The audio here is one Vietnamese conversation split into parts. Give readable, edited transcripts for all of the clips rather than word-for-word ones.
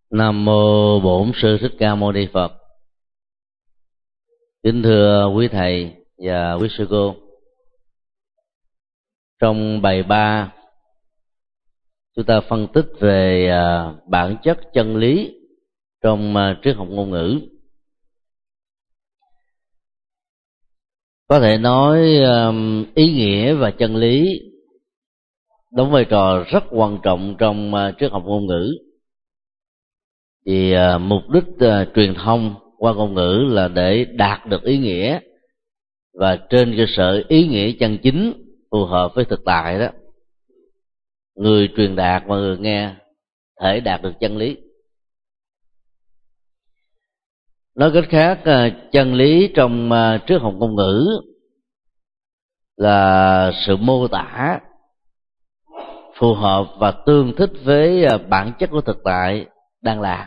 Nam mô Bổn Sư Thích Ca Mâu Ni Phật. Kính thưa quý thầy và quý sư cô, trong bài 3 chúng ta phân tích về bản chất chân lý trong triết học ngôn ngữ. Có thể nói ý nghĩa và chân lý đóng vai trò rất quan trọng trong triết học ngôn ngữ, vì mục đích truyền thông qua ngôn ngữ là để đạt được ý nghĩa, và trên cơ sở ý nghĩa chân chính phù hợp với thực tại đó, người truyền đạt và người nghe thể đạt được chân lý. Nói cách khác, chân lý trong triết học ngôn ngữ là sự mô tả phù hợp và tương thích với bản chất của thực tại đang là.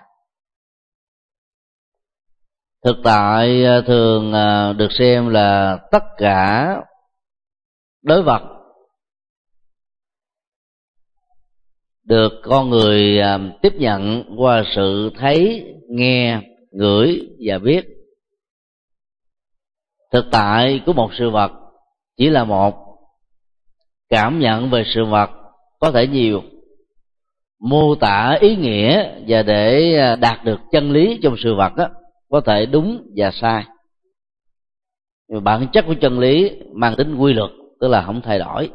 Thực tại thường được xem là tất cả đối vật được con người tiếp nhận qua sự thấy, nghe, ngửi và biết. Thực tại của một sự vật chỉ là một, cảm nhận về sự vật có thể nhiều, mô tả ý nghĩa và để đạt được chân lý trong sự vật đó, có thể đúng và sai. Nhưng bản chất của chân lý mang tính quy luật, tức là không thay đổi.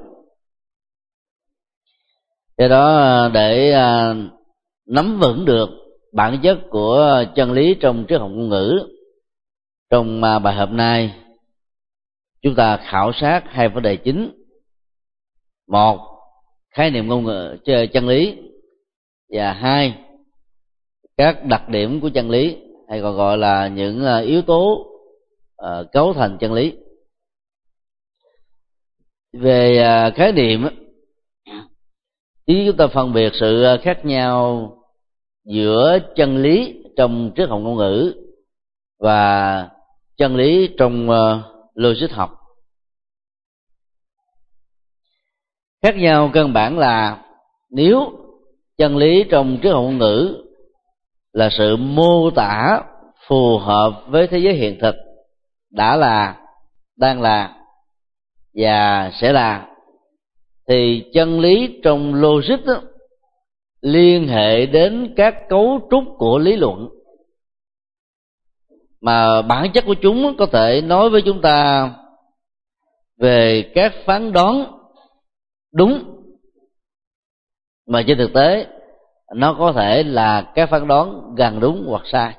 Do đó, để nắm vững được bản chất của chân lý trong triết học ngôn ngữ, trong bài hôm nay chúng ta khảo sát hai vấn đề chính: một, khái niệm ngôn ngữ chân lý, và hai, các đặc điểm của chân lý, hay còn gọi là những yếu tố cấu thành chân lý. Về khái niệm, chúng ta phân biệt sự khác nhau giữa chân lý trong triết học ngôn ngữ và chân lý trong logic học. Khác nhau căn bản là nếu chân lý trong triết học ngôn ngữ là sự mô tả phù hợp với thế giới hiện thực đã là, đang là và sẽ là, thì chân lý trong logic đó, liên hệ đến các cấu trúc của lý luận mà bản chất của chúng có thể nói với chúng ta về các phán đoán đúng, mà trên thực tế nó có thể là các phán đoán gần đúng hoặc sai.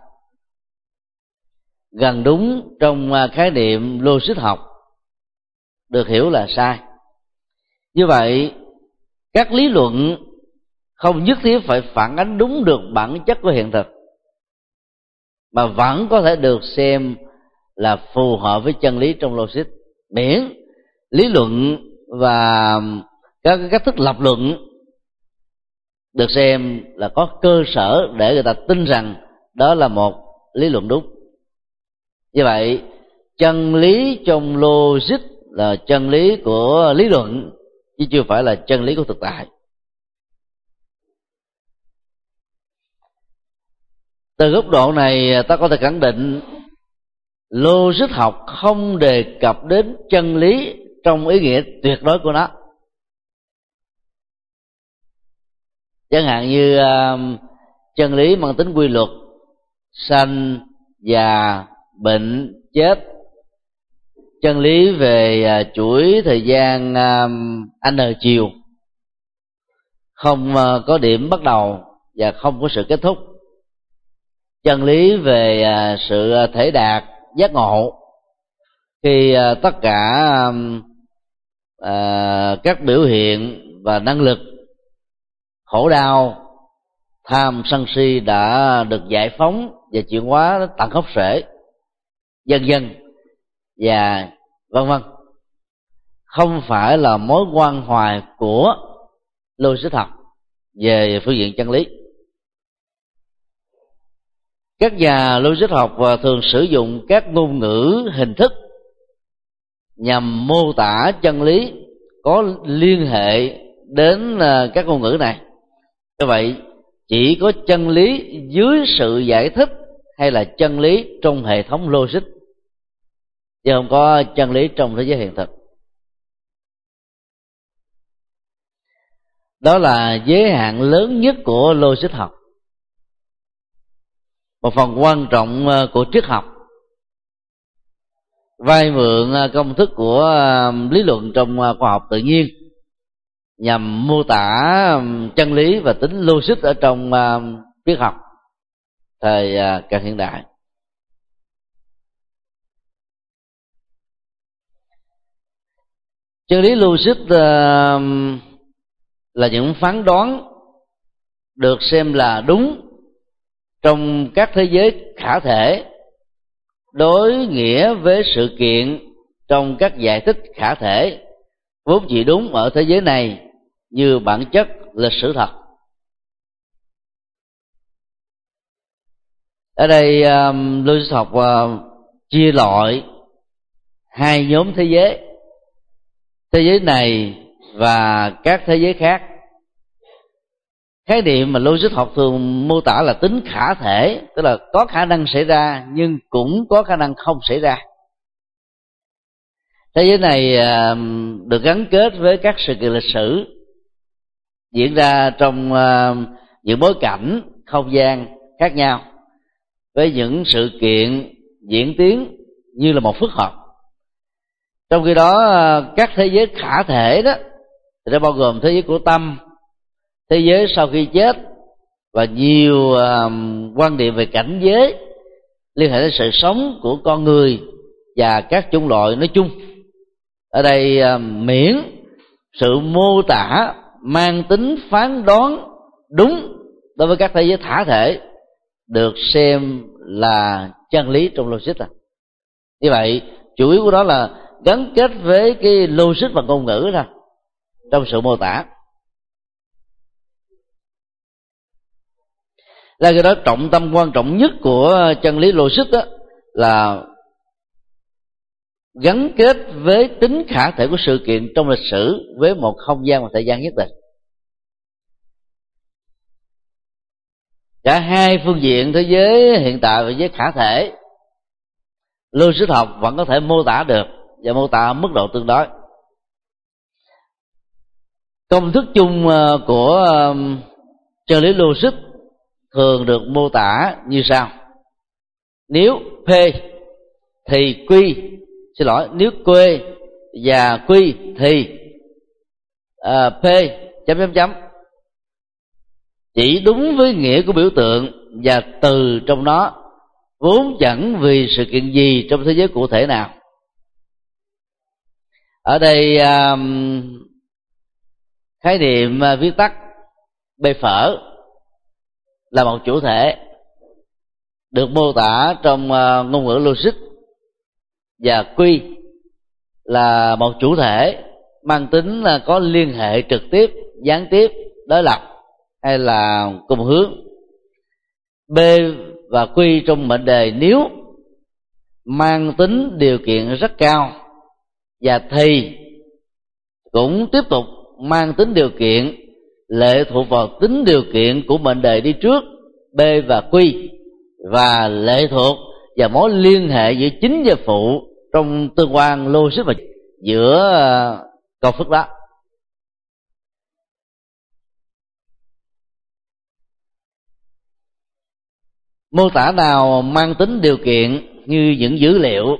Gần đúng trong khái niệm logic học được hiểu là sai. Như vậy, các lý luận không nhất thiết phải phản ánh đúng được bản chất của hiện thực, mà vẫn có thể được xem là phù hợp với chân lý trong logic, miễn lý luận và các cách thức lập luận được xem là có cơ sở để người ta tin rằng đó là một lý luận đúng. Như vậy, chân lý trong logic là chân lý của lý luận, chứ chưa phải là chân lý của thực tại. Từ góc độ này, ta có thể khẳng định logic học không đề cập đến chân lý trong ý nghĩa tuyệt đối của nó. Chẳng hạn như chân lý mang tính quy luật, sanh, già, bệnh, chết, chân lý về chuỗi thời gian N chiều, không có điểm bắt đầu và không có sự kết thúc, chân lý về sự thể đạt, giác ngộ, khi tất cả các biểu hiện và năng lực khổ đau, tham, sân si đã được giải phóng và chuyển hóa tận gốc rễ, vân vân và vân vân, không phải là mối quan hoài của logic học về phương diện chân lý. Các nhà logic học thường sử dụng các ngôn ngữ hình thức nhằm mô tả chân lý có liên hệ đến các ngôn ngữ này. Như vậy, chỉ có chân lý dưới sự giải thích hay là chân lý trong hệ thống logic, chứ không có chân lý trong thế giới hiện thực. Đó là giới hạn lớn nhất của logic học. Một phần quan trọng của triết học vay mượn công thức của lý luận trong khoa học tự nhiên nhằm mô tả chân lý và tính logic ở trong triết học thời cận hiện đại. Chân lý logic là những phán đoán được xem là đúng trong các thế giới khả thể, đối nghĩa với sự kiện trong các giải thích khả thể vốn chỉ đúng ở thế giới này như bản chất lịch sử thật. Ở đây logic học chia loại hai nhóm thế giới này và các thế giới khác. Khái niệm mà logic học thường mô tả là tính khả thể, tức là có khả năng xảy ra nhưng cũng có khả năng không xảy ra. Thế giới này được gắn kết với các sự kiện lịch sử diễn ra trong những bối cảnh không gian khác nhau, với những sự kiện diễn tiến như là một phức hợp. Trong khi đó các thế giới khả thể đó thì nó bao gồm thế giới của tâm, thế giới sau khi chết và nhiều quan điểm về cảnh giới liên hệ đến sự sống của con người và các chủng loại nói chung. Ở đây miễn sự mô tả mang tính phán đoán đúng đối với các thế giới thả thể được xem là chân lý trong logic. Như vậy chủ yếu của đó là gắn kết với cái logic và ngôn ngữ thôi trong sự mô tả. Là cái đó trọng tâm quan trọng nhất của chân lý logic đó là gắn kết với tính khả thể của sự kiện trong lịch sử với một không gian và thời gian nhất định. Cả hai phương diện thế giới hiện tại và giới khả thể, logic học vẫn có thể mô tả được và mô tả ở mức độ tương đối. Công thức chung của chân lý logic thường được mô tả như sau: nếu P thì Q, nếu Q và Q thì P chấm chấm chấm chỉ đúng với nghĩa của biểu tượng và từ trong nó vốn chẳng vì sự kiện gì trong thế giới cụ thể nào. Ở đây khái niệm viết tắt B phở là một chủ thể được mô tả trong ngôn ngữ logic, và Q là một chủ thể mang tính là có liên hệ trực tiếp, gián tiếp, đối lập hay là cùng hướng. B và Q trong mệnh đề nếu mang tính điều kiện rất cao, và thì cũng tiếp tục mang tính điều kiện lệ thuộc vào tính điều kiện của mệnh đề đi trước B và Q, và lệ thuộc vào mối liên hệ giữa chính và phụ trong tương quan logic và giữa câu phức đó. Mô tả nào mang tính điều kiện như những dữ liệu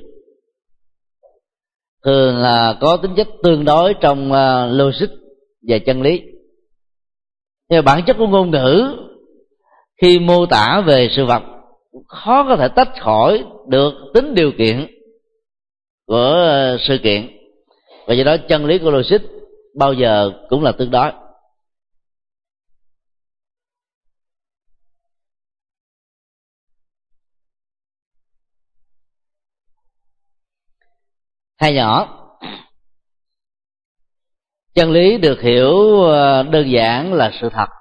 thường là có tính chất tương đối trong logic và chân lý. Nhưng bản chất của ngôn ngữ khi mô tả về sự vật khó có thể tách khỏi được tính điều kiện của sự kiện, và do đó chân lý của logic bao giờ cũng là tương đối. Hai nhỏ, chân lý được hiểu đơn giản là sự thật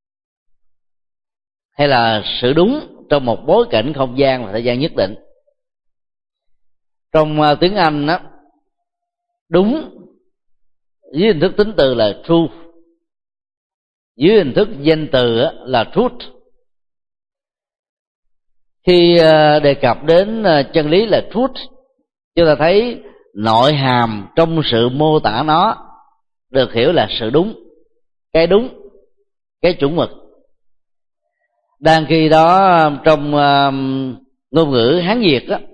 hay là sự đúng trong một bối cảnh không gian và thời gian nhất định. Trong tiếng Anh đó, đúng với hình thức tính từ là true, dưới hình thức danh từ là truth. Khi đề cập đến chân lý là truth, chúng ta thấy nội hàm trong sự mô tả nó được hiểu là sự đúng, cái chuẩn mực. Đang khi đó trong ngôn ngữ Hán Việt đó,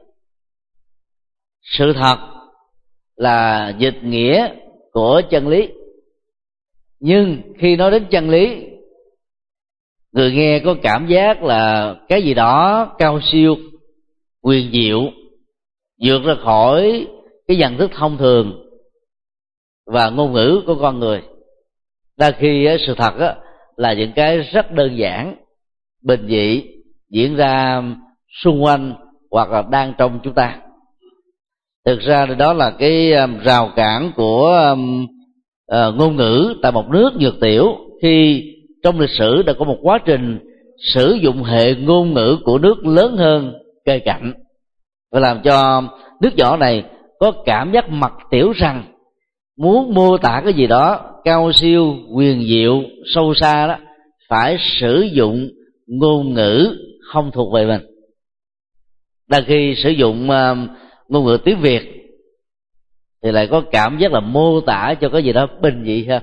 sự thật là dịch nghĩa của chân lý. Nhưng khi nói đến chân lý, người nghe có cảm giác là cái gì đó cao siêu, huyền diệu, vượt ra khỏi cái nhận thức thông thường và ngôn ngữ của con người. Đa khi sự thật là những cái rất đơn giản, bình dị, diễn ra xung quanh hoặc là đang trong chúng ta. Thực ra đó là cái rào cản của ngôn ngữ tại một nước nhược tiểu, khi trong lịch sử đã có một quá trình sử dụng hệ ngôn ngữ của nước lớn hơn kề cạnh, và làm cho nước nhỏ này có cảm giác mặc tiểu rằng muốn mô tả cái gì đó cao siêu, huyền diệu, sâu xa đó, phải sử dụng ngôn ngữ không thuộc về mình. Đa khi sử dụng ngôn ngữ tiếng Việt thì lại có cảm giác là mô tả cho cái gì đó bình dị hơn.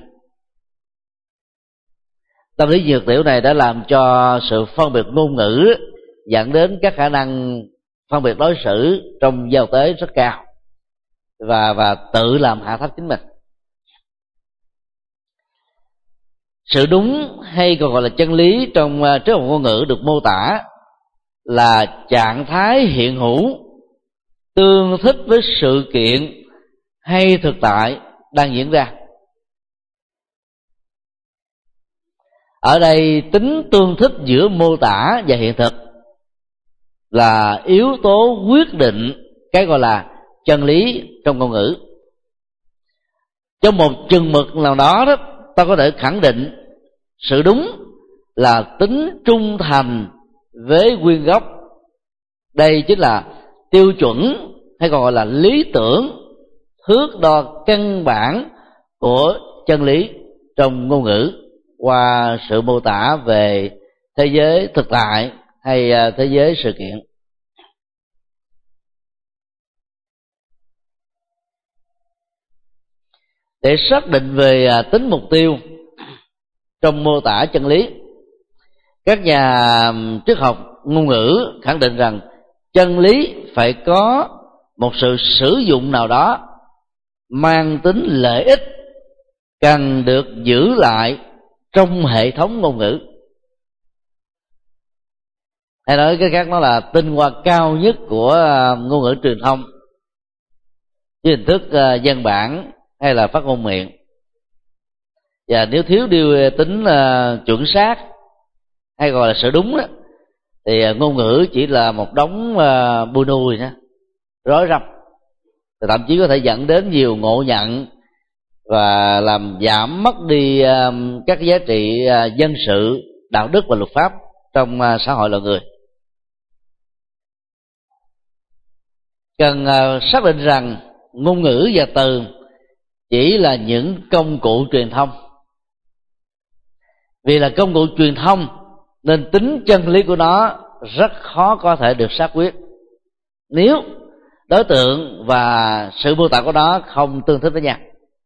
Tâm lý nhược tiểu này đã làm cho sự phân biệt ngôn ngữ dẫn đến các khả năng phân biệt đối xử trong giao tế rất cao, và tự làm hạ thấp chính mình. Sự đúng hay còn gọi là chân lý trong triết học ngôn ngữ được mô tả là trạng thái hiện hữu tương thích với sự kiện hay thực tại đang diễn ra. Ở đây tính tương thích giữa mô tả và hiện thực là yếu tố quyết định cái gọi là chân lý trong ngôn ngữ. Trong một chừng mực nào đó ta có thể khẳng định sự đúng là tính trung thành với nguyên gốc. Đây chính là tiêu chuẩn hay còn gọi là lý tưởng, thước đo căn bản của chân lý trong ngôn ngữ qua sự mô tả về thế giới thực tại hay thế giới sự kiện. Để xác định về tính mục tiêu trong mô tả chân lý, các nhà triết học ngôn ngữ khẳng định rằng chân lý phải có một sự sử dụng nào đó mang tính lợi ích cần được giữ lại trong hệ thống ngôn ngữ. Hay nói cái khác, nó là tinh hoa cao nhất của ngôn ngữ truyền thông với hình thức văn bản hay là phát ngôn miệng. Và nếu thiếu đi tính chuẩn xác hay gọi là sự đúng đó, thì ngôn ngữ chỉ là một đống bùi nùi nữa, rối rắm, thậm chí có thể dẫn đến nhiều ngộ nhận và làm giảm mất đi các giá trị dân sự, đạo đức và luật pháp trong xã hội loài người. Cần xác định rằng ngôn ngữ và từ chỉ là những công cụ truyền thông. Vì là công cụ truyền thông nên tính chân lý của nó rất khó có thể được xác quyết nếu đối tượng và sự mô tả của nó không tương thích với nhau.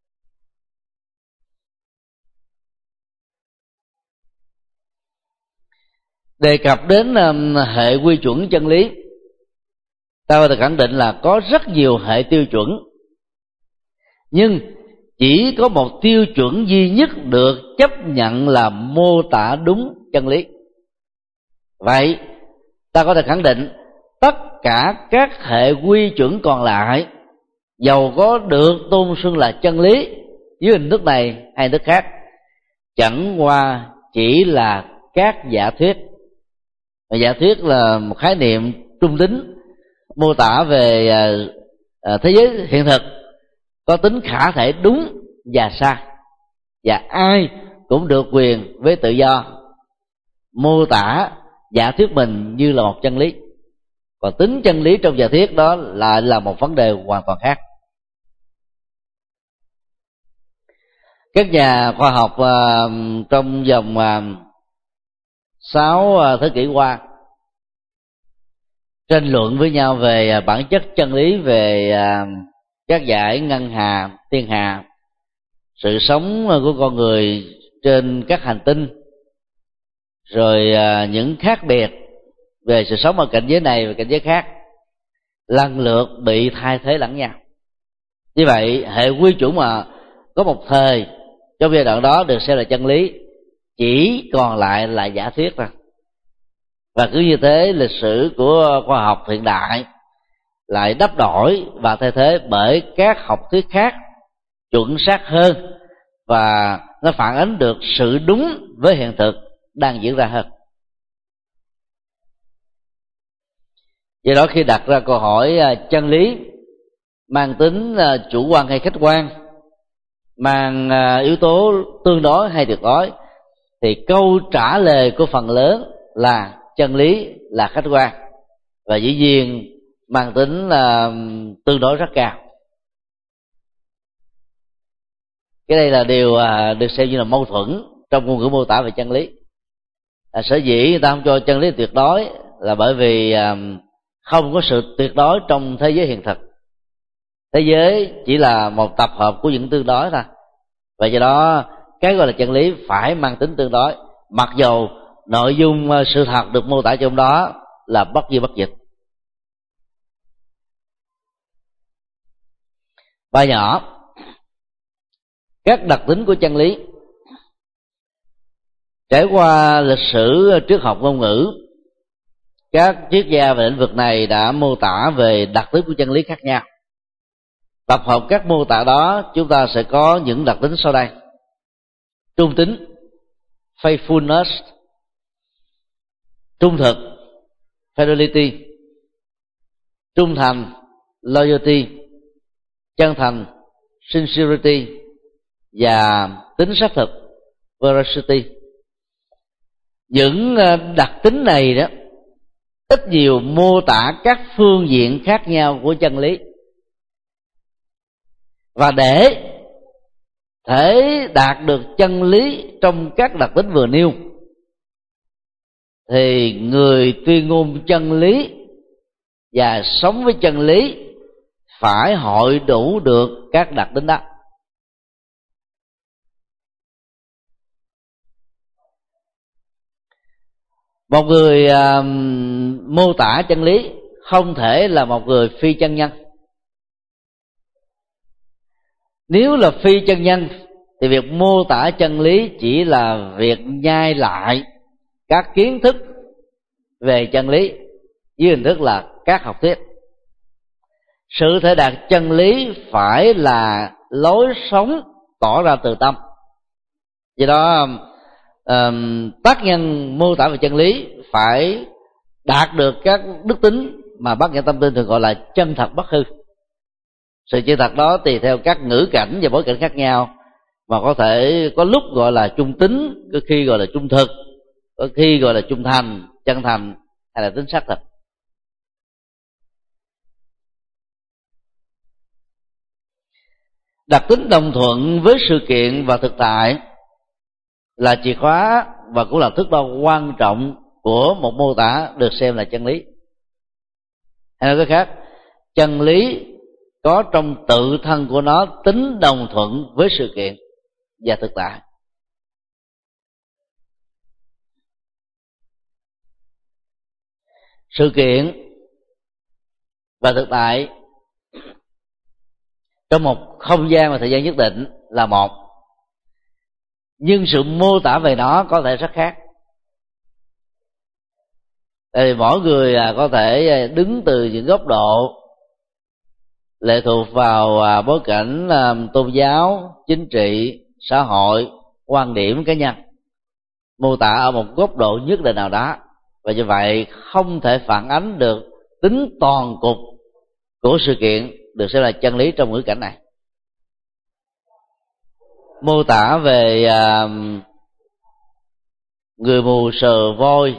Đề cập đến hệ quy chuẩn chân lý, ta có thể khẳng định là có rất nhiều hệ tiêu chuẩn, nhưng chỉ có một tiêu chuẩn duy nhất được chấp nhận là mô tả đúng chân lý. Vậy ta có thể khẳng định tất cả các hệ quy chuẩn còn lại, dầu có được tôn xưng là chân lý dưới hình thức này hay hình thức khác, chẳng qua chỉ là các giả thuyết. Và giả thuyết là một khái niệm trung tính mô tả về thế giới hiện thực, có tính khả thể đúng và sai, và ai cũng được quyền với tự do mô tả giả thuyết mình như là một chân lý. Còn tính chân lý trong giả thuyết đó lại là một vấn đề hoàn toàn khác. Các nhà khoa học trong vòng 6 thế kỷ qua tranh luận với nhau về bản chất chân lý về các dải ngân hà, thiên hà, sự sống của con người trên các hành tinh, rồi những khác biệt về sự sống ở cảnh giới này và cảnh giới khác lần lượt bị thay thế lẫn nhau. Như vậy hệ quy chuẩn mà có một thời trong giai đoạn đó được xem là chân lý chỉ còn lại là giả thuyết thôi. Và cứ như thế lịch sử của khoa học hiện đại lại đắp đổi và thay thế bởi các học thuyết khác chuẩn xác hơn, và nó phản ánh được sự đúng với hiện thực đang diễn ra hơn. Do đó khi đặt ra câu hỏi chân lý mang tính chủ quan hay khách quan, mang yếu tố tương đối hay tuyệt đối, thì câu trả lời của phần lớn là chân lý là khách quan, và dĩ nhiên mang tính tương đối rất cao. Cái đây là điều được xem như là mâu thuẫn trong ngôn ngữ mô tả về chân lý. Sở dĩ người ta không cho chân lý tuyệt đối là bởi vì không có sự tuyệt đối trong thế giới hiện thực. Thế giới chỉ là một tập hợp của những tương đối thôi, và do đó cái gọi là chân lý phải mang tính tương đối, mặc dầu nội dung sự thật được mô tả trong đó là bất di bất dịch. Bài nhỏ các đặc tính của chân lý. Trải qua lịch sử triết học ngôn ngữ, các triết gia về lĩnh vực này đã mô tả về đặc tính của chân lý khác nhau. Tập hợp các mô tả đó, chúng ta sẽ có những đặc tính sau đây: trung tín, faithfulness; trung thực, fidelity; trung thành, loyalty; chân thành, sincerity; và tính xác thực, veracity. Những đặc tính này đó ít nhiều mô tả các phương diện khác nhau của chân lý, và để thể đạt được chân lý trong các đặc tính vừa nêu thì người tuyên ngôn chân lý và sống với chân lý phải hội đủ được các đặc tính đó. Một người mô tả chân lý không thể là một người phi chân nhân. Nếu là phi chân nhân thì việc mô tả chân lý chỉ là việc nhai lại các kiến thức về chân lý dưới hình thức là các học thuyết. Sự thể đạt chân lý phải là lối sống tỏ ra từ tâm. Do đó tác nhân mô tả về chân lý phải đạt được các đức tính mà bác nhã tâm tinh thường gọi là chân thật bất hư. Sự chân thật đó tùy theo các ngữ cảnh và bối cảnh khác nhau, mà có thể có lúc gọi là trung tín, có khi gọi là trung thực, có khi gọi là trung thành, chân thành, hay là tính xác thực. Đặc tính đồng thuận với sự kiện và thực tại là chìa khóa và cũng là thước đo quan trọng của một mô tả được xem là chân lý. Hay nói cách khác, chân lý có trong tự thân của nó tính đồng thuận với sự kiện và thực tại. Sự kiện và thực tại trong một không gian và thời gian nhất định là một, nhưng sự mô tả về nó có thể rất khác. Tại vì mỗi người có thể đứng từ những góc độ lệ thuộc vào bối cảnh tôn giáo, chính trị, xã hội, quan điểm cá nhân, mô tả ở một góc độ nhất định nào đó, và như vậy không thể phản ánh được tính toàn cục của sự kiện được xem là chân lý trong ngữ cảnh này. Mô tả về người mù sờ voi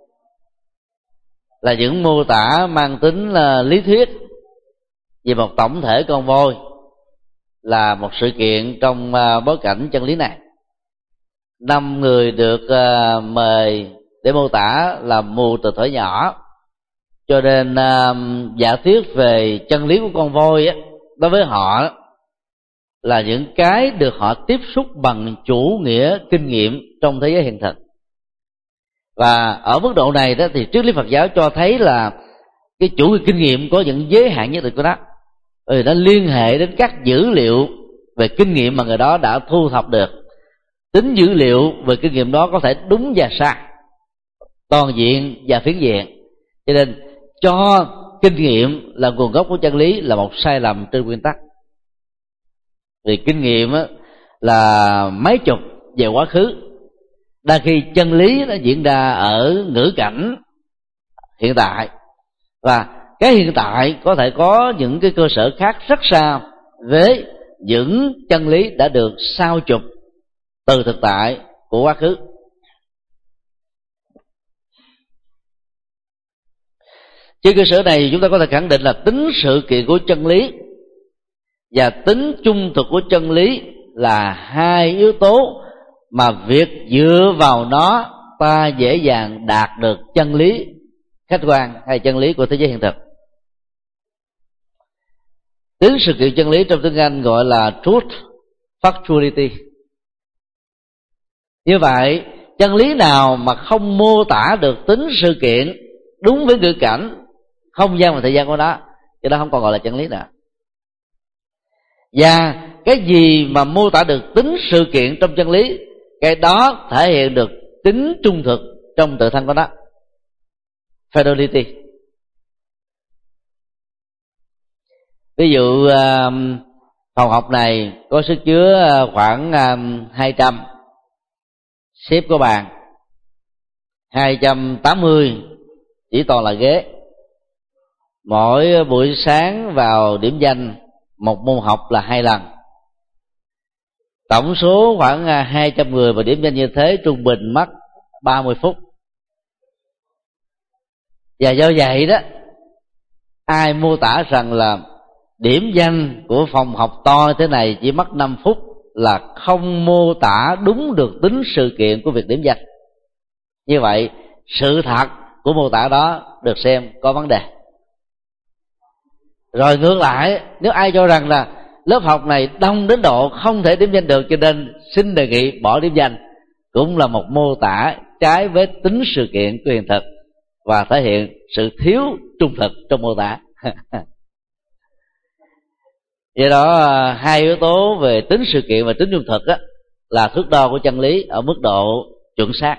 là những mô tả mang tính lý thuyết về một tổng thể con voi, là một sự kiện trong bối cảnh chân lý này. 5 người được mời để mô tả là mù từ thuở nhỏ, cho nên giả thuyết về chân lý của con voi đối với họ là những cái được họ tiếp xúc bằng chủ nghĩa kinh nghiệm trong thế giới hiện thực. Và ở mức độ này đó thì triết lý Phật giáo cho thấy là cái chủ nghĩa kinh nghiệm có những giới hạn nhất định của nó, bởi vì nó liên hệ đến các dữ liệu về kinh nghiệm mà người đó đã thu thập được. Tính dữ liệu về kinh nghiệm đó có thể đúng và sai, toàn diện và phiến diện, cho nên cho kinh nghiệm là nguồn gốc của chân lý là một sai lầm trên nguyên tắc. Vì kinh nghiệm là mấy chục về quá khứ, đa khi chân lý nó diễn ra ở ngữ cảnh hiện tại, và cái hiện tại có thể có những cái cơ sở khác rất xa với những chân lý đã được sao chụp từ thực tại của quá khứ. Trên cơ sở này chúng ta có thể khẳng định là tính sự kiện của chân lý và tính trung thực của chân lý là hai yếu tố mà việc dựa vào nó ta dễ dàng đạt được chân lý khách quan hay chân lý của thế giới hiện thực. Tính sự kiện chân lý trong tiếng Anh gọi là truth factuality. Như vậy, chân lý nào mà không mô tả được tính sự kiện đúng với ngữ cảnh, không gian và thời gian của nó, thì đó không còn gọi là chân lý nữa. Và cái gì mà mô tả được tính sự kiện trong chân lý, cái đó thể hiện được tính trung thực trong tự thân của nó, fidelity. Ví dụ phòng học này có sức chứa khoảng 200, xếp có bàn 280 chỉ toàn là ghế. Mỗi buổi sáng vào điểm danh một môn học là 2 lần. Tổng số khoảng 200 người vào điểm danh như thế trung bình mất 30 phút. Và do vậy đó, ai mô tả rằng là điểm danh của phòng học to thế này chỉ mất 5 phút là không mô tả đúng được tính sự kiện của việc điểm danh. Như vậy, sự thật của mô tả đó được xem có vấn đề. Rồi ngược lại, nếu ai cho rằng là lớp học này đông đến độ không thể điểm danh được cho nên xin đề nghị bỏ điểm danh, cũng là một mô tả trái với tính sự kiện của hiện thực và thể hiện sự thiếu trung thực trong mô tả. Do đó hai yếu tố về tính sự kiện và tính trung thực là thước đo của chân lý ở mức độ chuẩn xác.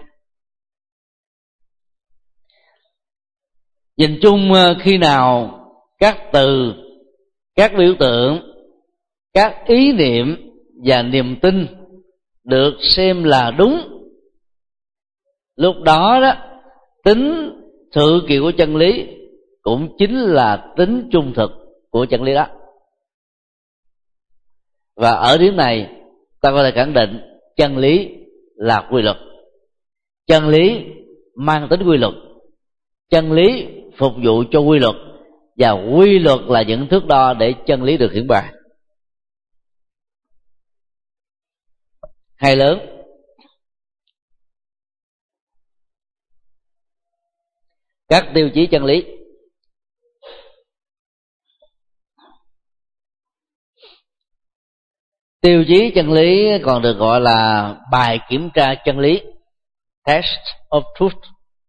Nhìn chung, khi nào các từ, các biểu tượng, các ý niệm và niềm tin được xem là đúng, lúc đó đó tính sự kiện của chân lý cũng chính là tính trung thực của chân lý đó. Và ở điểm này ta có thể khẳng định chân lý là quy luật, chân lý mang tính quy luật, chân lý phục vụ cho quy luật, và quy luật là những thước đo để chân lý được hiển bày. Hai lớn. Các tiêu chí chân lý. Tiêu chí chân lý còn được gọi là bài kiểm tra chân lý, test of truth.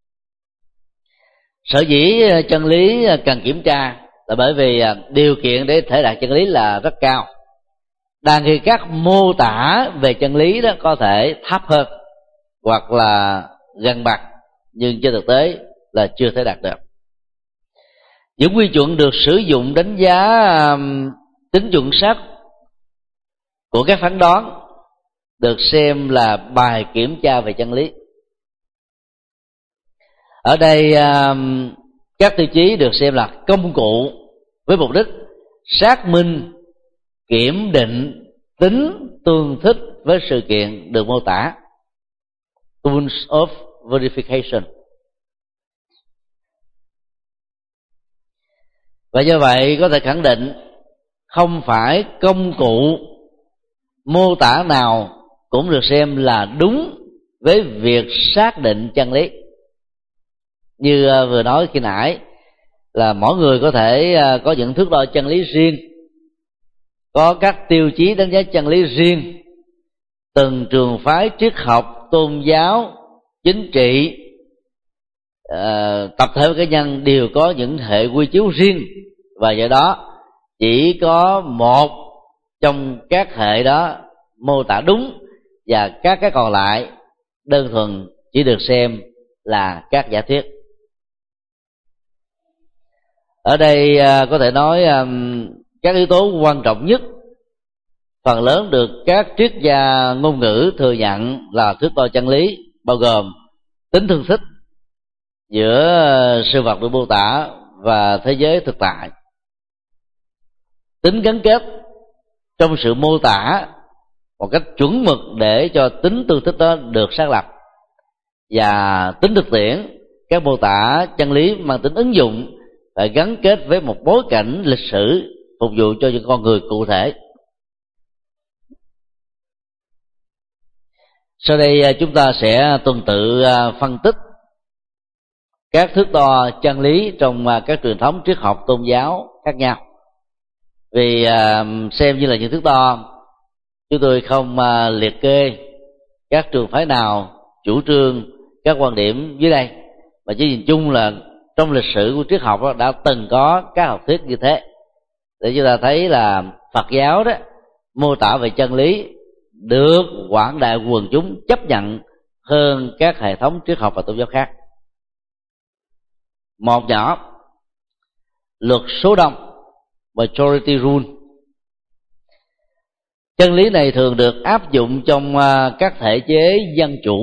Sở dĩ chân lý cần kiểm tra là bởi vì điều kiện để thể đạt chân lý là rất cao, đang khi các mô tả về chân lý đó có thể thấp hơn hoặc là gần bằng, nhưng trên thực tế là chưa thể đạt được. Những quy chuẩn được sử dụng đánh giá tính chuẩn xác của các phán đoán được xem là bài kiểm tra về chân lý. Ở đây các tiêu chí được xem là công cụ với mục đích xác minh, kiểm định tính tương thích với sự kiện được mô tả, tools of verification. Và do vậy có thể khẳng định không phải công cụ mô tả nào cũng được xem là đúng với việc xác định chân lý. Như vừa nói khi nãy, là mỗi người có thể có những thước đo chân lý riêng, có các tiêu chí đánh giá chân lý riêng. Từng trường phái triết học, tôn giáo, chính trị, tập thể cá nhân đều có những hệ quy chiếu riêng, và do đó chỉ có một trong các hệ đó mô tả đúng, và các cái còn lại đơn thuần chỉ được xem là các giả thuyết. Ở đây có thể nói các yếu tố quan trọng nhất phần lớn được các triết gia ngôn ngữ thừa nhận là thước đo chân lý, bao gồm tính tương thích giữa sự vật được mô tả và thế giới thực tại, tính gắn kết trong sự mô tả một cách chuẩn mực để cho tính tương thích đó được xác lập, và tính thực tiễn các mô tả chân lý mang tính ứng dụng phải gắn kết với một bối cảnh lịch sử phục vụ cho những con người cụ thể. Sau đây chúng ta sẽ tuần tự phân tích các thước đo chân lý trong các truyền thống triết học tôn giáo khác nhau. Vì xem như là những thước đo, chúng tôi không liệt kê các trường phái nào chủ trương các quan điểm dưới đây, mà chỉ nhìn chung là trong lịch sử của triết học đã từng có các học thuyết như thế, để chúng ta thấy là Phật giáo đó mô tả về chân lý được quảng đại quần chúng chấp nhận hơn các hệ thống triết học và tôn giáo khác. Một nhỏ, luật số đông, majority rule. Chân lý này thường được áp dụng trong các thể chế dân chủ,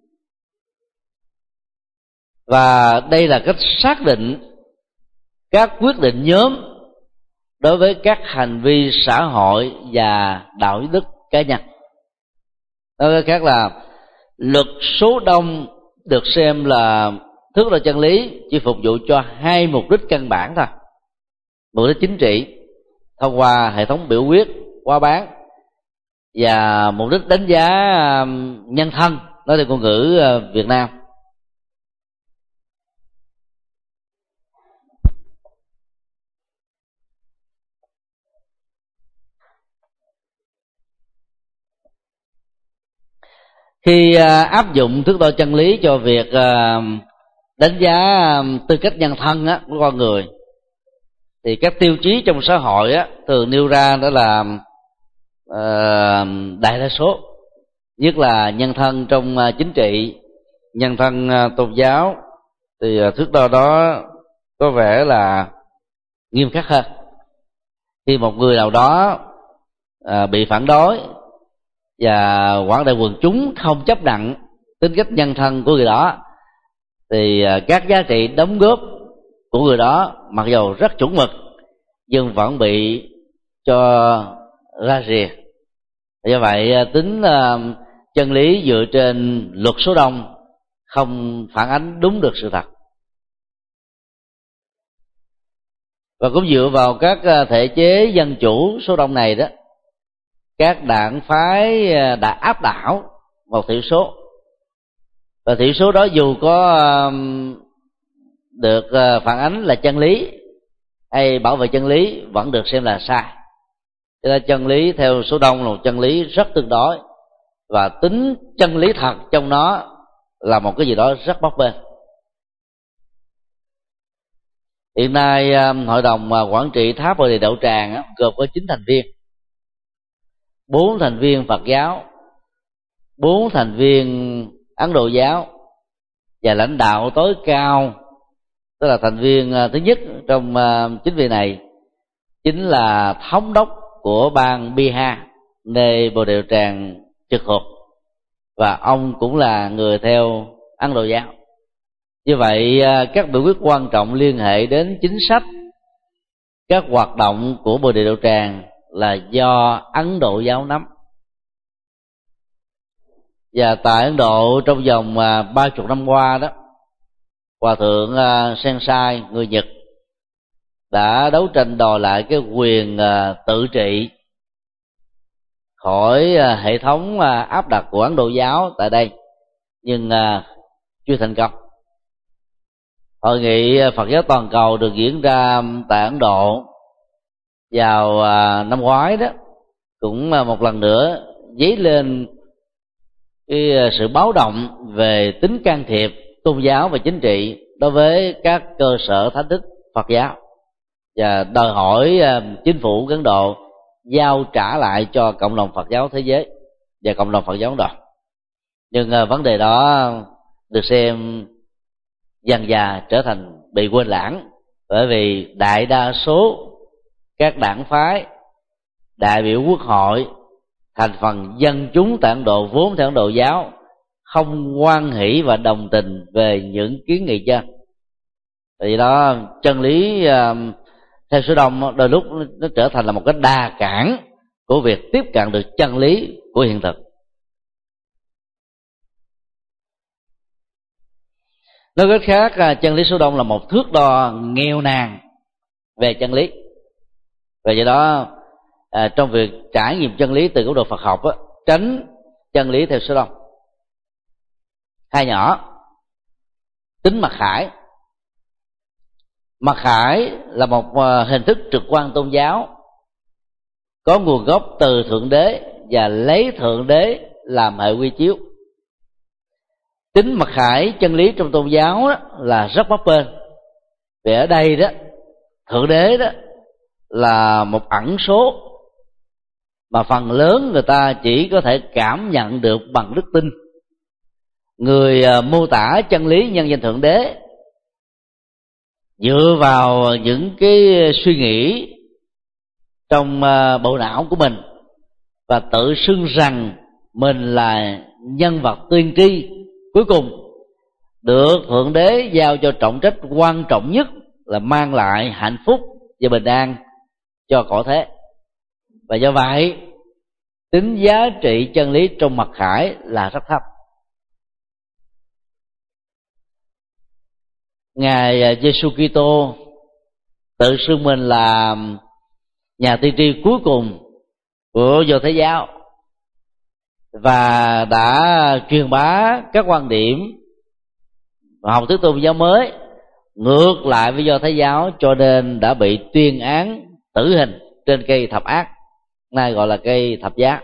và đây là cách xác định các quyết định nhóm đối với các hành vi xã hội và đạo đức cá nhân. Nói cách khác là luật số đông được xem là thước đo chân lý chỉ phục vụ cho hai mục đích căn bản thôi: mục đích chính trị thông qua hệ thống biểu quyết, qua bán, và mục đích đánh giá nhân thân, nói theo ngôn ngữ Việt Nam. Khi áp dụng thước đo chân lý cho việc đánh giá tư cách nhân thân của con người, thì các tiêu chí trong xã hội thường nêu ra đó là đại đa số, nhất là nhân thân trong chính trị, nhân thân tôn giáo, thì thước đo đó có vẻ là nghiêm khắc hơn. Khi một người nào đó bị phản đối và quảng đại quần chúng không chấp nhận tính cách nhân thân của người đó, thì các giá trị đóng góp của người đó mặc dù rất chuẩn mực nhưng vẫn bị cho ra rìa. Do vậy tính chân lý dựa trên luật số đông không phản ánh đúng được sự thật. Và cũng dựa vào các thể chế dân chủ số đông này đó, các đảng phái đã áp đảo một thiểu số, và thiểu số đó dù có được phản ánh là chân lý hay bảo vệ chân lý vẫn được xem là sai. Cho nên chân lý theo số đông là một chân lý rất tương đối, và tính chân lý thật trong nó là một cái gì đó rất bấp bênh. Hiện nay hội đồng quản trị tháp Bồ Đề Đậu Tràng gồm có 9 thành viên: 4 thành viên Phật giáo, 4 thành viên Ấn Độ giáo, và lãnh đạo tối cao, tức là thành viên thứ nhất trong 9 vị này chính là thống đốc của bang Bihar, nơi Bồ Đề Đậu Tràng trực thuộc, và ông cũng là người theo Ấn Độ giáo. Như vậy các biểu quyết quan trọng liên hệ đến chính sách, các hoạt động của Bồ Đề Đậu Tràng là do Ấn Độ giáo nắm. Và tại Ấn Độ trong vòng 30 năm qua đó, Hòa thượng Sensai người Nhật đã đấu tranh đòi lại cái quyền tự trị khỏi hệ thống áp đặt của Ấn Độ giáo tại đây, nhưng chưa thành công. Hội nghị Phật giáo toàn cầu được diễn ra tại Ấn Độ vào năm ngoái đó, cũng một lần nữa dấy lên cái sự báo động về tính can thiệp tôn giáo và chính trị đối với các cơ sở thánh đức Phật giáo, và đòi hỏi chính phủ Ấn Độ giao trả lại cho cộng đồng Phật giáo thế giới và cộng đồng Phật giáo Ấn Độ. Nhưng vấn đề đó được xem dần dà trở thành bị quên lãng, bởi vì đại đa số các đảng phái, đại biểu quốc hội, thành phần dân chúng tại Ấn Độ vốn theo Ấn Độ giáo không hoan hỷ và đồng tình về những kiến nghị trên. Vì đó chân lý theo số đông đôi lúc nó trở thành là một cái đà cản của việc tiếp cận được chân lý của hiện thực. Nói cách khác, chân lý số đông là một thước đo nghèo nàn về chân lý. Và do đó trong việc trải nghiệm chân lý từ góc độ Phật học tránh chân lý theo số đông. Hai nhỏ, tính mặc khải. Mặc khải là một hình thức trực quan tôn giáo có nguồn gốc từ Thượng Đế và lấy Thượng Đế làm hệ quy chiếu. Tính mặc khải chân lý trong tôn giáo đó là rất bấp bênh, vì ở đây đó Thượng Đế đó là một ẩn số mà phần lớn người ta chỉ có thể cảm nhận được bằng đức tin. Người mô tả chân lý nhân danh Thượng Đế dựa vào những cái suy nghĩ trong bộ não của mình và tự xưng rằng mình là nhân vật tiên tri cuối cùng, được Thượng Đế giao cho trọng trách quan trọng nhất là mang lại hạnh phúc và bình an cho cõi thế. Và do vậy tính giá trị chân lý trong mặc khải là rất thấp. Ngài Giêsu Kitô tự xưng mình là nhà tiên tri cuối cùng của Do Thái giáo và đã truyền bá các quan điểm và học thuyết tôn giáo mới ngược lại với Do Thái giáo, cho nên đã bị tuyên án tử hình trên cây thập ác, nay gọi là cây thập giá.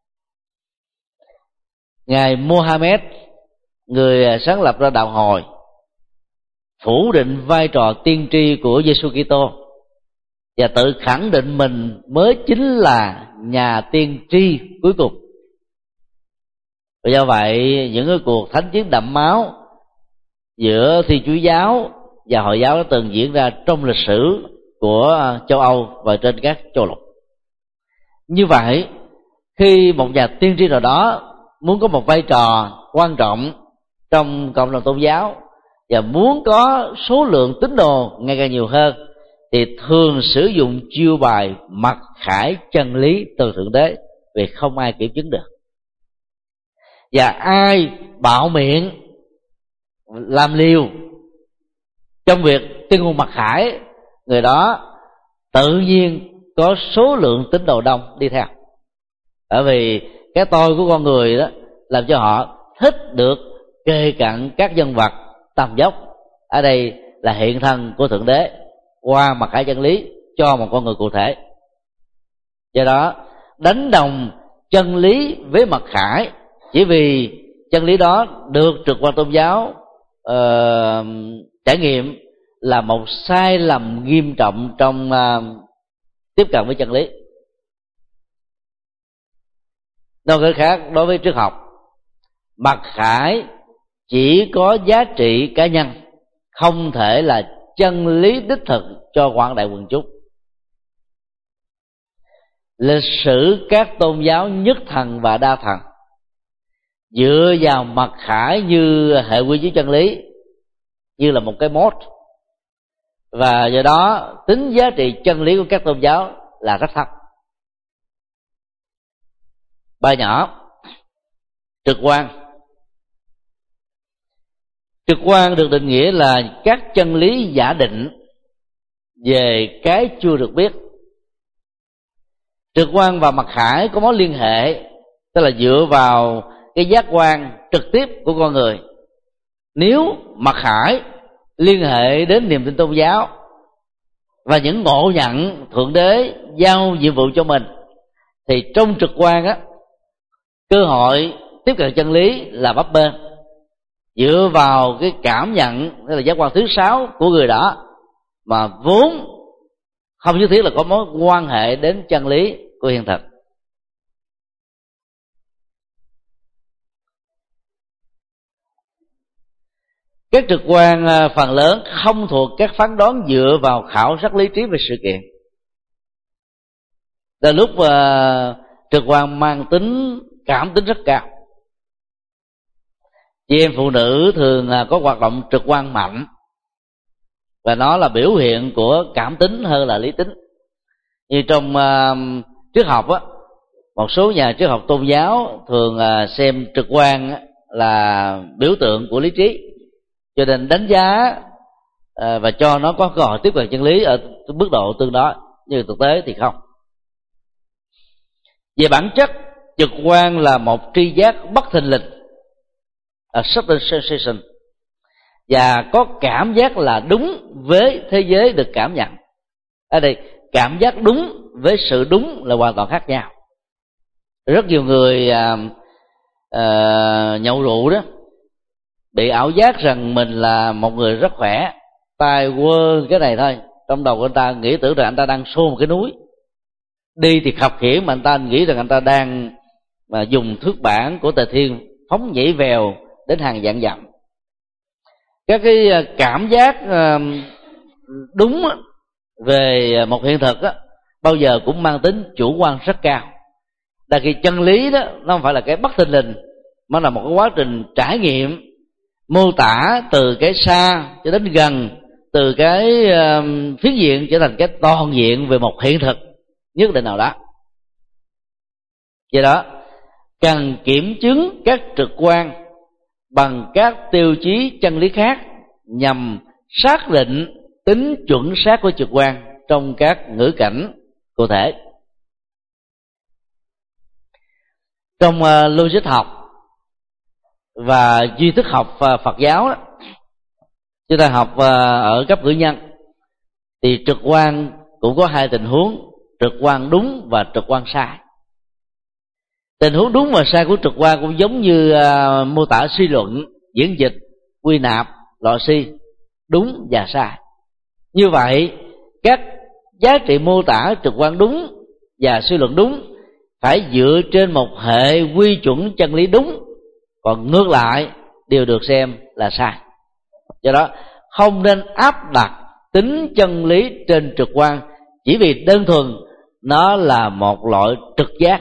Ngài Mohammed, người sáng lập ra đạo Hồi, phủ định vai trò tiên tri của Giêsu Kitô và tự khẳng định mình mới chính là nhà tiên tri cuối cùng. Và do vậy những cái cuộc thánh chiến đẫm máu giữa Thiên Chúa giáo và Hồi giáo đã từng diễn ra trong lịch sử của châu Âu và trên các châu lục. Như vậy, khi một nhà tiên tri nào đó muốn có một vai trò quan trọng trong cộng đồng tôn giáo và muốn có số lượng tín đồ ngày càng nhiều hơn, thì thường sử dụng chiêu bài mặc khải chân lý từ Thượng Đế, vì không ai kiểm chứng được. Và ai bạo miệng làm liều trong việc tuyên ngôn mặc khải, người đó tự nhiên có số lượng tín đồ đông đi theo. Bởi vì cái tôi của con người đó làm cho họ thích được kề cận các nhân vật tầm dốc, ở đây là hiện thân của Thượng Đế qua mặc khải chân lý cho một con người cụ thể. Do đó đánh đồng chân lý với mặc khải chỉ vì chân lý đó được trực quan tôn giáo trải nghiệm là một sai lầm nghiêm trọng trong tiếp cận với chân lý. Nói cách khác, đối với triết học, mặc khải chỉ có giá trị cá nhân, không thể là chân lý đích thực cho quảng đại quần chúng. Lịch sử các tôn giáo nhất thần và đa thần dựa vào mặc khải như hệ quy chiếu chân lý, như là một cái mốt, và do đó tính giá trị chân lý của các tôn giáo là rất thấp. Ba nhỏ, trực quan. Trực quan được định nghĩa là các chân lý giả định về cái chưa được biết, Trực quan và mặc khải có mối liên hệ, tức là dựa vào cái giác quan trực tiếp của con người. Nếu mặc khải liên hệ đến niềm tin tôn giáo và những ngộ nhận Thượng Đế giao nhiệm vụ cho mình, thì trong trực quan á, cơ hội tiếp cận chân lý là bấp bênh. Dựa vào cái cảm nhận, tức là giác quan thứ 6 của người đó, mà vốn không nhất thiết là có mối quan hệ đến chân lý của hiện thực. Các trực quan phần lớn không thuộc các phán đoán dựa vào khảo sát lý trí về sự kiện. Là lúc trực quan mang tính cảm tính rất cao. Chị em phụ nữ thường có hoạt động trực quan mạnh, và nó là biểu hiện của cảm tính hơn là lý tính. Như trong triết học á, một số nhà triết học tôn giáo thường xem trực quan là biểu tượng của lý trí, cho nên đánh giá và cho nó có cơ hội tiếp cận chân lý ở mức độ tương đối, nhưng thực tế thì không. Về bản chất, trực quan là một tri giác bất thình lình, a sudden sensation, và có cảm giác là đúng với thế giới được cảm nhận. Ở đây, cảm giác đúng với sự đúng là hoàn toàn khác nhau. Rất nhiều người nhậu rượu đó bị ảo giác rằng mình là một người rất khỏe, tay quơ cái này thôi, trong đầu của anh ta nghĩ tưởng rằng anh ta đang xô một cái núi. Đi thì khập khiễng mà anh ta nghĩ rằng anh ta đang dùng thước bản của Tề Thiên phóng nhảy vèo đến hàng vạn dặm. Các cái cảm giác đúng về một hiện thực đó, bao giờ cũng mang tính chủ quan rất cao. Là khi chân lý đó nó không phải là cái bất thình lình, mà là một cái quá trình trải nghiệm, mô tả từ cái xa cho đến gần, từ cái phiến diện trở thành cái toàn diện về một hiện thực nhất định nào đó. Do đó, cần kiểm chứng các trực quan bằng các tiêu chí chân lý khác nhằm xác định tính chuẩn xác của trực quan trong các ngữ cảnh cụ thể. Trong logic học và duy thức học Phật giáo đó, chúng ta học ở cấp cử nhân, thì trực quan cũng có hai tình huống: trực quan đúng và trực quan sai. Tình huống đúng và sai của trực quan cũng giống như mô tả suy luận, diễn dịch, quy nạp, loại suy, đúng và sai. Như vậy, các giá trị mô tả trực quan đúng và suy luận đúng phải dựa trên một hệ quy chuẩn chân lý đúng, còn ngược lại đều được xem là sai. Do đó, không nên áp đặt tính chân lý trên trực quan chỉ vì đơn thuần nó là một loại trực giác.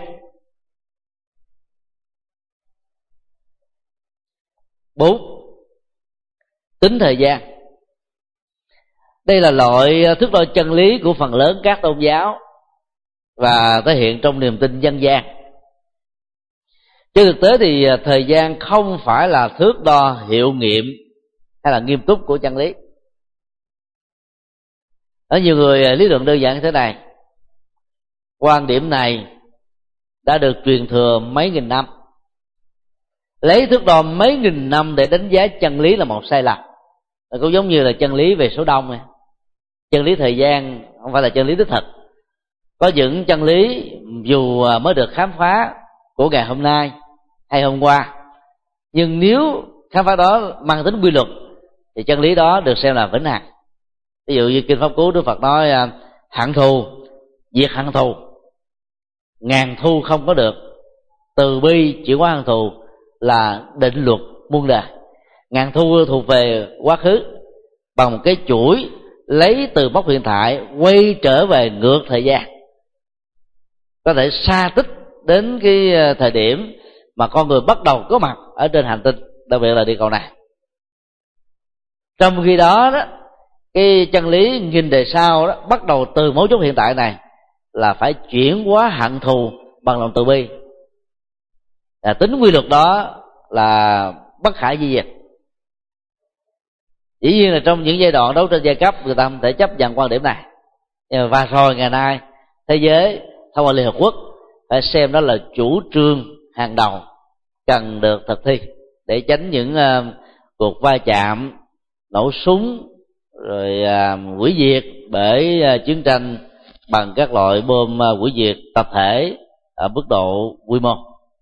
4. Tính thời gian. Đây là loại thước đo chân lý của phần lớn các tôn giáo và thể hiện trong niềm tin dân gian. Trên thực tế thì thời gian không phải là thước đo hiệu nghiệm hay là nghiêm túc của chân lý. Ở nhiều người lý luận đơn giản như thế này: quan điểm này đã được truyền thừa mấy nghìn năm, lấy thước đo mấy nghìn năm để đánh giá chân lý là một sai lầm. Cũng giống như là chân lý về số đông này. Chân lý thời gian không phải là chân lý đích thực. Có những chân lý dù mới được khám phá của ngày hôm nay hay hôm qua, nhưng nếu khám phá đó mang tính quy luật thì chân lý đó được xem là vĩnh hằng. Ví dụ như Kinh Pháp Cú, Đức Phật nói hận thù diệt hận thù, ngàn thu không có được, từ bi chỉ có hận thù là định luật muôn đời. Ngàn thu thuộc về quá khứ bằng một cái chuỗi lấy từ mốc hiện tại quay trở về ngược thời gian, có thể xa tích đến cái thời điểm mà con người bắt đầu có mặt ở trên hành tinh, đặc biệt là địa cầu này. Trong khi đó cái chân lý nghìn đời sau đó bắt đầu từ mấu chốt hiện tại này là phải chuyển hóa hận thù bằng lòng từ bi. Tính quy luật đó là bất khả di diệt. Dĩ nhiên là trong những giai đoạn đấu tranh giai cấp người ta không thể chấp nhận quan điểm này, và rồi ngày nay thế giới thông qua Liên Hợp Quốc phải xem đó là chủ trương hàng đầu cần được thực thi để tránh những cuộc va chạm, nổ súng, rồi hủy diệt bởi chiến tranh bằng các loại bom hủy diệt tập thể ở mức độ quy mô.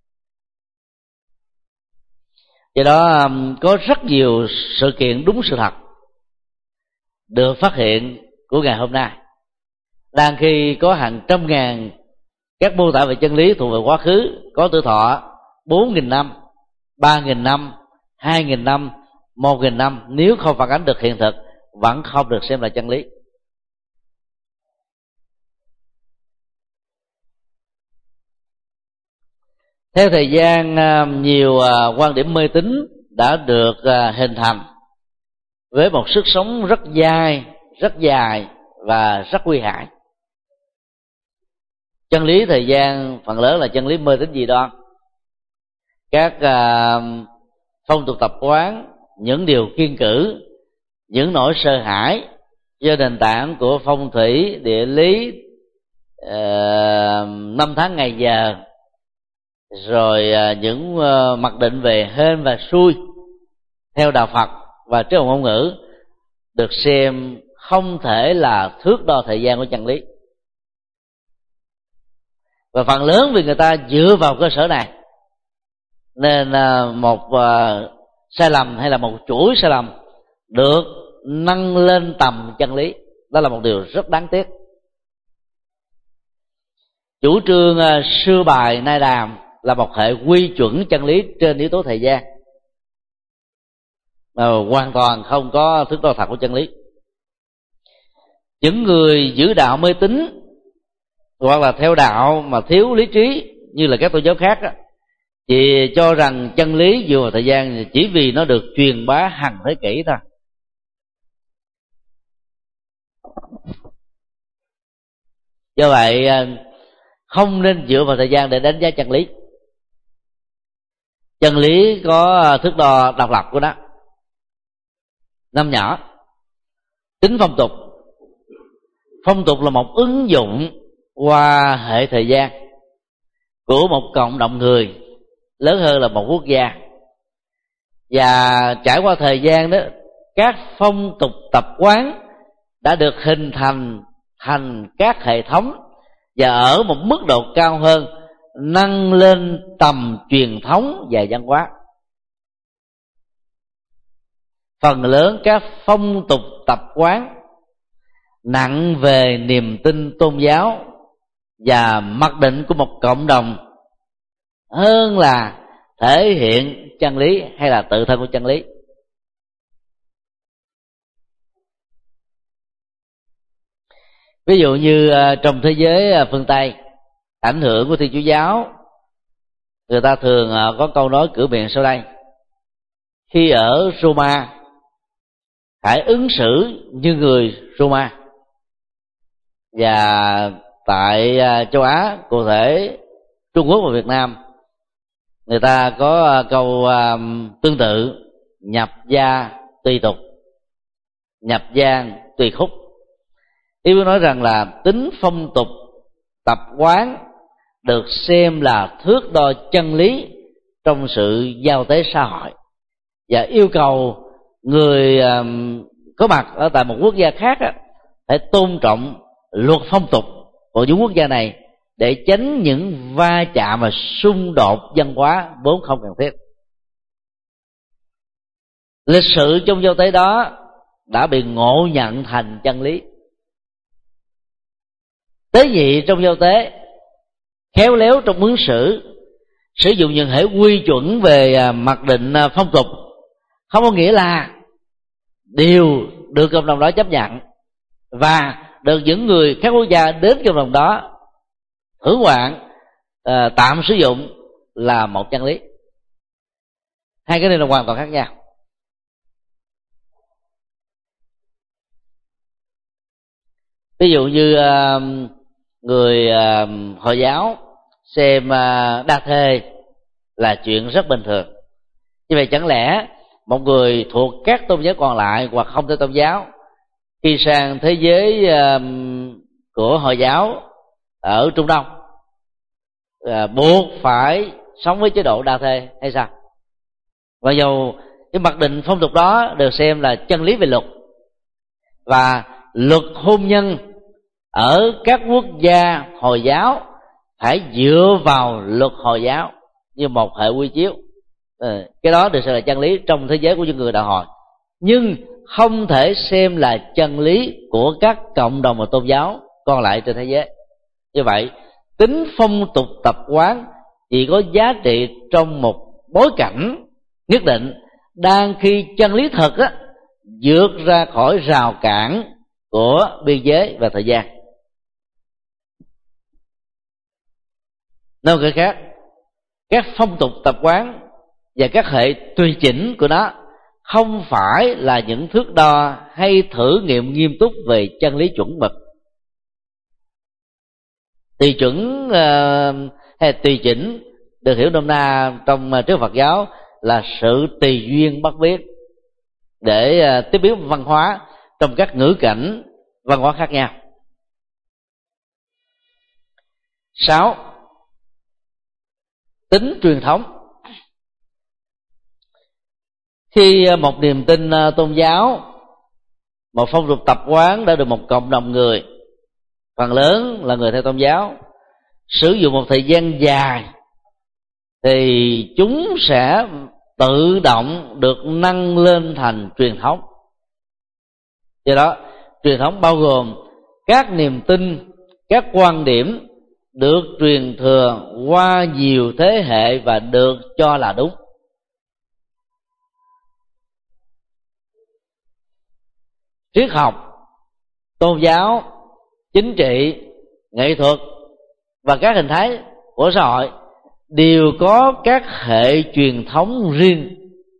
Do đó có rất nhiều sự kiện đúng sự thật được phát hiện của ngày hôm nay, đang khi có hàng trăm ngàn các mô tả về chân lý thuộc về quá khứ có tuổi thọ 4.000 năm, 3.000 năm, 2.000 năm, 1.000 năm, nếu không phản ánh được hiện thực vẫn không được xem là chân lý. Theo thời gian, nhiều quan điểm mê tín đã được hình thành với một sức sống rất dài và rất nguy hại. Chân lý thời gian phần lớn là chân lý mê tín dị đoan. Các phong tục tập quán, những điều kiêng cữ, những nỗi sợ hãi do nền tảng của phong thủy, địa lý, năm tháng ngày giờ, rồi những mặc định về hên và xui theo đạo Phật và triết học ngôn ngữ được xem không thể là thước đo thời gian của chân lý. Và phần lớn vì người ta dựa vào cơ sở này nên một sai lầm hay là một chuỗi sai lầm được nâng lên tầm chân lý. Đó là một điều rất đáng tiếc. Chủ trương xưa bài nay đàm là một hệ quy chuẩn chân lý trên yếu tố thời gian, mà hoàn toàn không có thước đo thật của chân lý. Những người giữ đạo mê tín hoặc là theo đạo mà thiếu lý trí như là các tôn giáo khác đó, chỉ cho rằng chân lý dựa vào thời gian chỉ vì nó được truyền bá hàng thế kỷ thôi. Do vậy không nên dựa vào thời gian để đánh giá chân lý. Chân lý có thước đo độc lập của nó. Năm nhỏ, tính phong tục. Phong tục là một ứng dụng qua hệ thời gian của một cộng đồng người lớn hơn là một quốc gia, và trải qua thời gian đó, các phong tục tập quán đã được hình thành các hệ thống, và ở một mức độ cao hơn nâng lên tầm truyền thống và văn hóa. Phần lớn các phong tục tập quán nặng về niềm tin tôn giáo và mặc định của một cộng đồng hơn là thể hiện chân lý hay là tự thân của chân lý. Ví dụ như trong thế giới phương Tây, ảnh hưởng của Thiên Chúa giáo, người ta thường có câu nói cửa miệng sau đây: khi ở Roma hãy ứng xử như người Roma. Và tại châu Á, cụ thể Trung Quốc và Việt Nam, người ta có câu tương tự: nhập gia tùy tục, nhập gian tùy khúc. Ý muốn nói rằng là tính phong tục tập quán được xem là thước đo chân lý trong sự giao tế xã hội, và yêu cầu người có mặt ở tại một quốc gia khác phải tôn trọng luật phong tục của những quốc gia này để tránh những va chạm và xung đột văn hóa vốn không cần thiết. Lịch sử trong giao tế đó đã bị ngộ nhận thành chân lý. Tế nhị trong giao tế, khéo léo trong ứng xử, sử dụng những hệ quy chuẩn về mặc định phong tục, không có nghĩa là đều được cộng đồng đó chấp nhận và được những người các quốc gia đến cộng đồng đó hưởng hoạn tạm sử dụng là một chân lý. Hai cái này là hoàn toàn khác nhau. Ví dụ như người Hồi giáo xem đa thê là chuyện rất bình thường. Như vậy chẳng lẽ một người thuộc các tôn giáo còn lại hoặc không theo tôn giáo khi sang thế giới của Hồi giáo ở Trung Đông buộc phải sống với chế độ đa thê hay sao? Mặc dù cái mặc định phong tục đó được xem là chân lý về luật, và luật hôn nhân ở các quốc gia Hồi giáo phải dựa vào luật Hồi giáo như một hệ quy chiếu. Cái đó được xem là chân lý trong thế giới của những người đạo Hồi, nhưng không thể xem là chân lý của các cộng đồng và tôn giáo còn lại trên thế giới. Như vậy, tính phong tục tập quán chỉ có giá trị trong một bối cảnh nhất định, đang khi chân lý thật á vượt ra khỏi rào cản của biên giới và thời gian. Nói một cách khác, các phong tục tập quán và các hệ tùy chỉnh của nó không phải là những thước đo hay thử nghiệm nghiêm túc về chân lý chuẩn mực. Tùy chuẩn hay tùy chỉnh được hiểu nôm na trong triết Phật giáo là sự tùy duyên bắt biết để tiếp biến văn hóa trong các ngữ cảnh văn hóa khác nhau. 6. Tính truyền thống. Khi một niềm tin tôn giáo, một phong tục tập quán đã được một cộng đồng người, phần lớn là người theo tôn giáo, sử dụng một thời gian dài, thì chúng sẽ tự động được nâng lên thành truyền thống. Do đó, truyền thống bao gồm các niềm tin, các quan điểm được truyền thừa qua nhiều thế hệ và được cho là đúng. Triết học, tôn giáo, chính trị, nghệ thuật và các hình thái của xã hội đều có các hệ truyền thống riêng.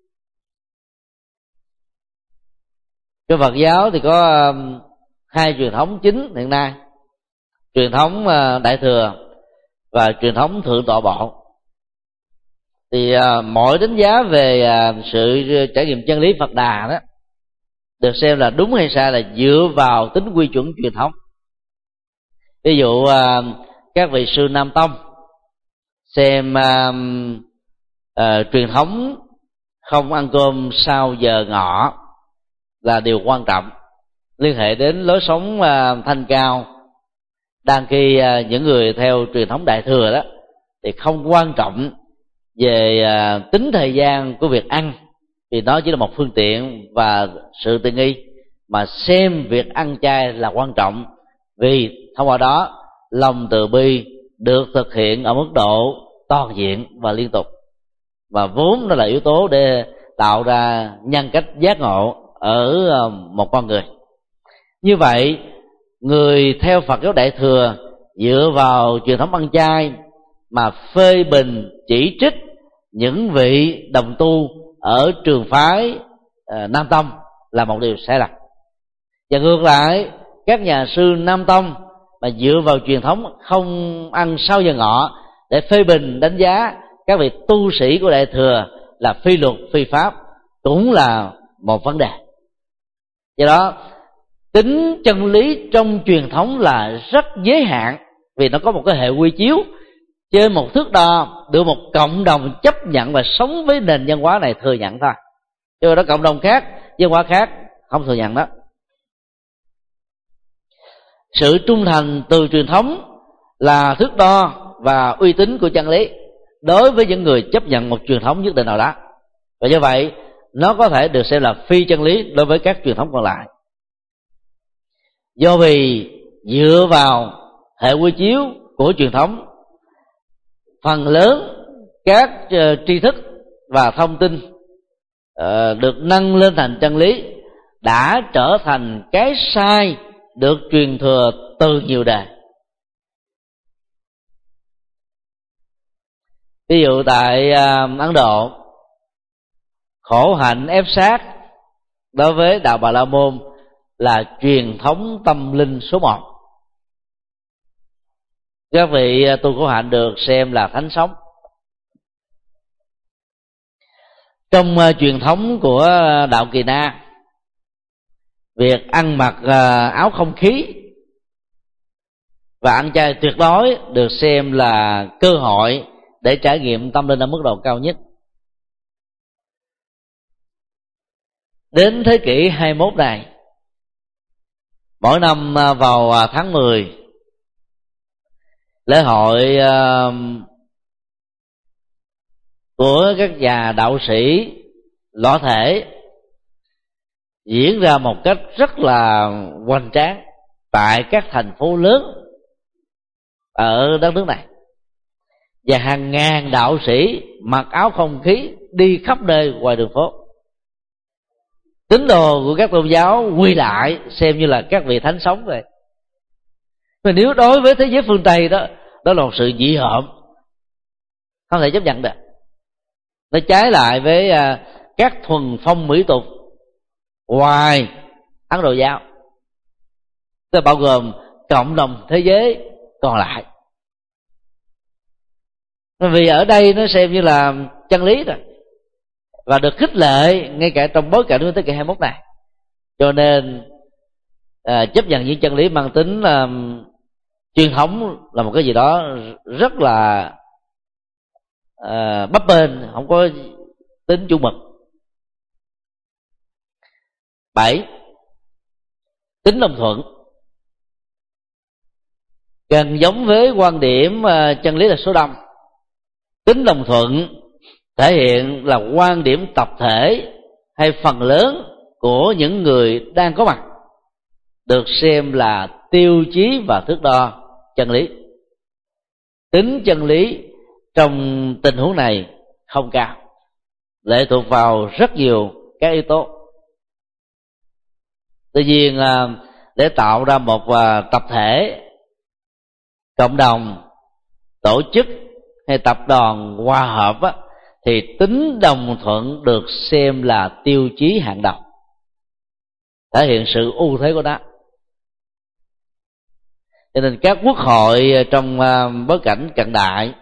Trong Phật giáo thì có hai truyền thống chính hiện nay: truyền thống Đại Thừa và truyền thống Thượng Tọa Bộ. Thì mọi đánh giá về sự trải nghiệm chân lý Phật Đà đó được xem là đúng hay sai là dựa vào tính quy chuẩn truyền thống. Ví dụ các vị sư Nam Tông xem truyền thống không ăn cơm sau giờ ngọ là điều quan trọng, liên hệ đến lối sống thanh cao, đang khi những người theo truyền thống Đại Thừa đó thì không quan trọng về tính thời gian của việc ăn, vì nó chỉ là một phương tiện và sự tiện nghi, mà xem việc ăn chay là quan trọng, vì thông qua đó lòng từ bi được thực hiện ở mức độ toàn diện và liên tục, và vốn đó là yếu tố để tạo ra nhân cách giác ngộ ở một con người. Như vậy, người theo Phật giáo Đại Thừa dựa vào truyền thống ăn chay mà phê bình chỉ trích những vị đồng tu ở trường phái Nam Tông là một điều sai lầm. Và ngược lại, các nhà sư Nam Tông mà dựa vào truyền thống không ăn sau giờ ngọ để phê bình đánh giá các vị tu sĩ của Đại Thừa là phi luật phi pháp cũng là một vấn đề. Do đó, tính chân lý trong truyền thống là rất giới hạn, vì nó có một cái hệ quy chiếu trên một thước đo được một cộng đồng chấp nhận và sống với nền văn hóa này thừa nhận thôi. Chứ đó cộng đồng khác, văn hóa khác không thừa nhận đó. Sự trung thành từ truyền thống là thước đo và uy tín của chân lý đối với những người chấp nhận một truyền thống nhất định nào đó, và do vậy nó có thể được xem là phi chân lý đối với các truyền thống còn lại. Do vì dựa vào hệ quy chiếu của truyền thống, phần lớn các tri thức và thông tin được nâng lên thành chân lý đã trở thành cái sai được truyền thừa từ nhiều đời. Ví dụ tại Ấn Độ, khổ hạnh ép sát đối với đạo Bà La Môn là truyền thống tâm linh số 1. Các vị tu khổ hạnh được xem là thánh sống. Trong truyền thống của đạo Kỳ Na, việc ăn mặc áo không khí và ăn chay tuyệt đối được xem là cơ hội để trải nghiệm tâm linh ở mức độ cao nhất. Đến thế kỷ 21 này, mỗi năm vào tháng 10, lễ hội của các nhà đạo sĩ lõa thể diễn ra một cách rất là hoành tráng tại các thành phố lớn ở đất nước này, và hàng ngàn đạo sĩ mặc áo không khí đi khắp nơi ngoài đường phố. Tín đồ của các tôn giáo quy lại xem như là các vị thánh sống vậy. Mà nếu đối với thế giới phương Tây đó là một sự dị hợm, không thể chấp nhận được. Nó trái lại với các thuần phong mỹ tục ngoài Ấn Độ giáo, tức là bao gồm cộng đồng thế giới còn lại. Vì ở đây nó xem như là chân lý rồi, và được khích lệ ngay cả trong bối cảnh của thế kỷ 21 này, cho nên chấp nhận những chân lý mang tính truyền thống là một cái gì đó rất là bấp bênh, không có tính chuẩn mực. 7. Tính đồng thuận. Gần giống với quan điểm chân lý là số đông, tính đồng thuận thể hiện là quan điểm tập thể hay phần lớn của những người đang có mặt được xem là tiêu chí và thước đo chân lý. Tính chân lý trong tình huống này không cao, lệ thuộc vào rất nhiều các yếu tố. Tuy nhiên, để tạo ra một tập thể, cộng đồng, tổ chức hay tập đoàn hòa hợp á, thì tính đồng thuận được xem là tiêu chí hàng đầu, thể hiện sự ưu thế của nó. Cho nên các quốc hội trong bối cảnh cận đại,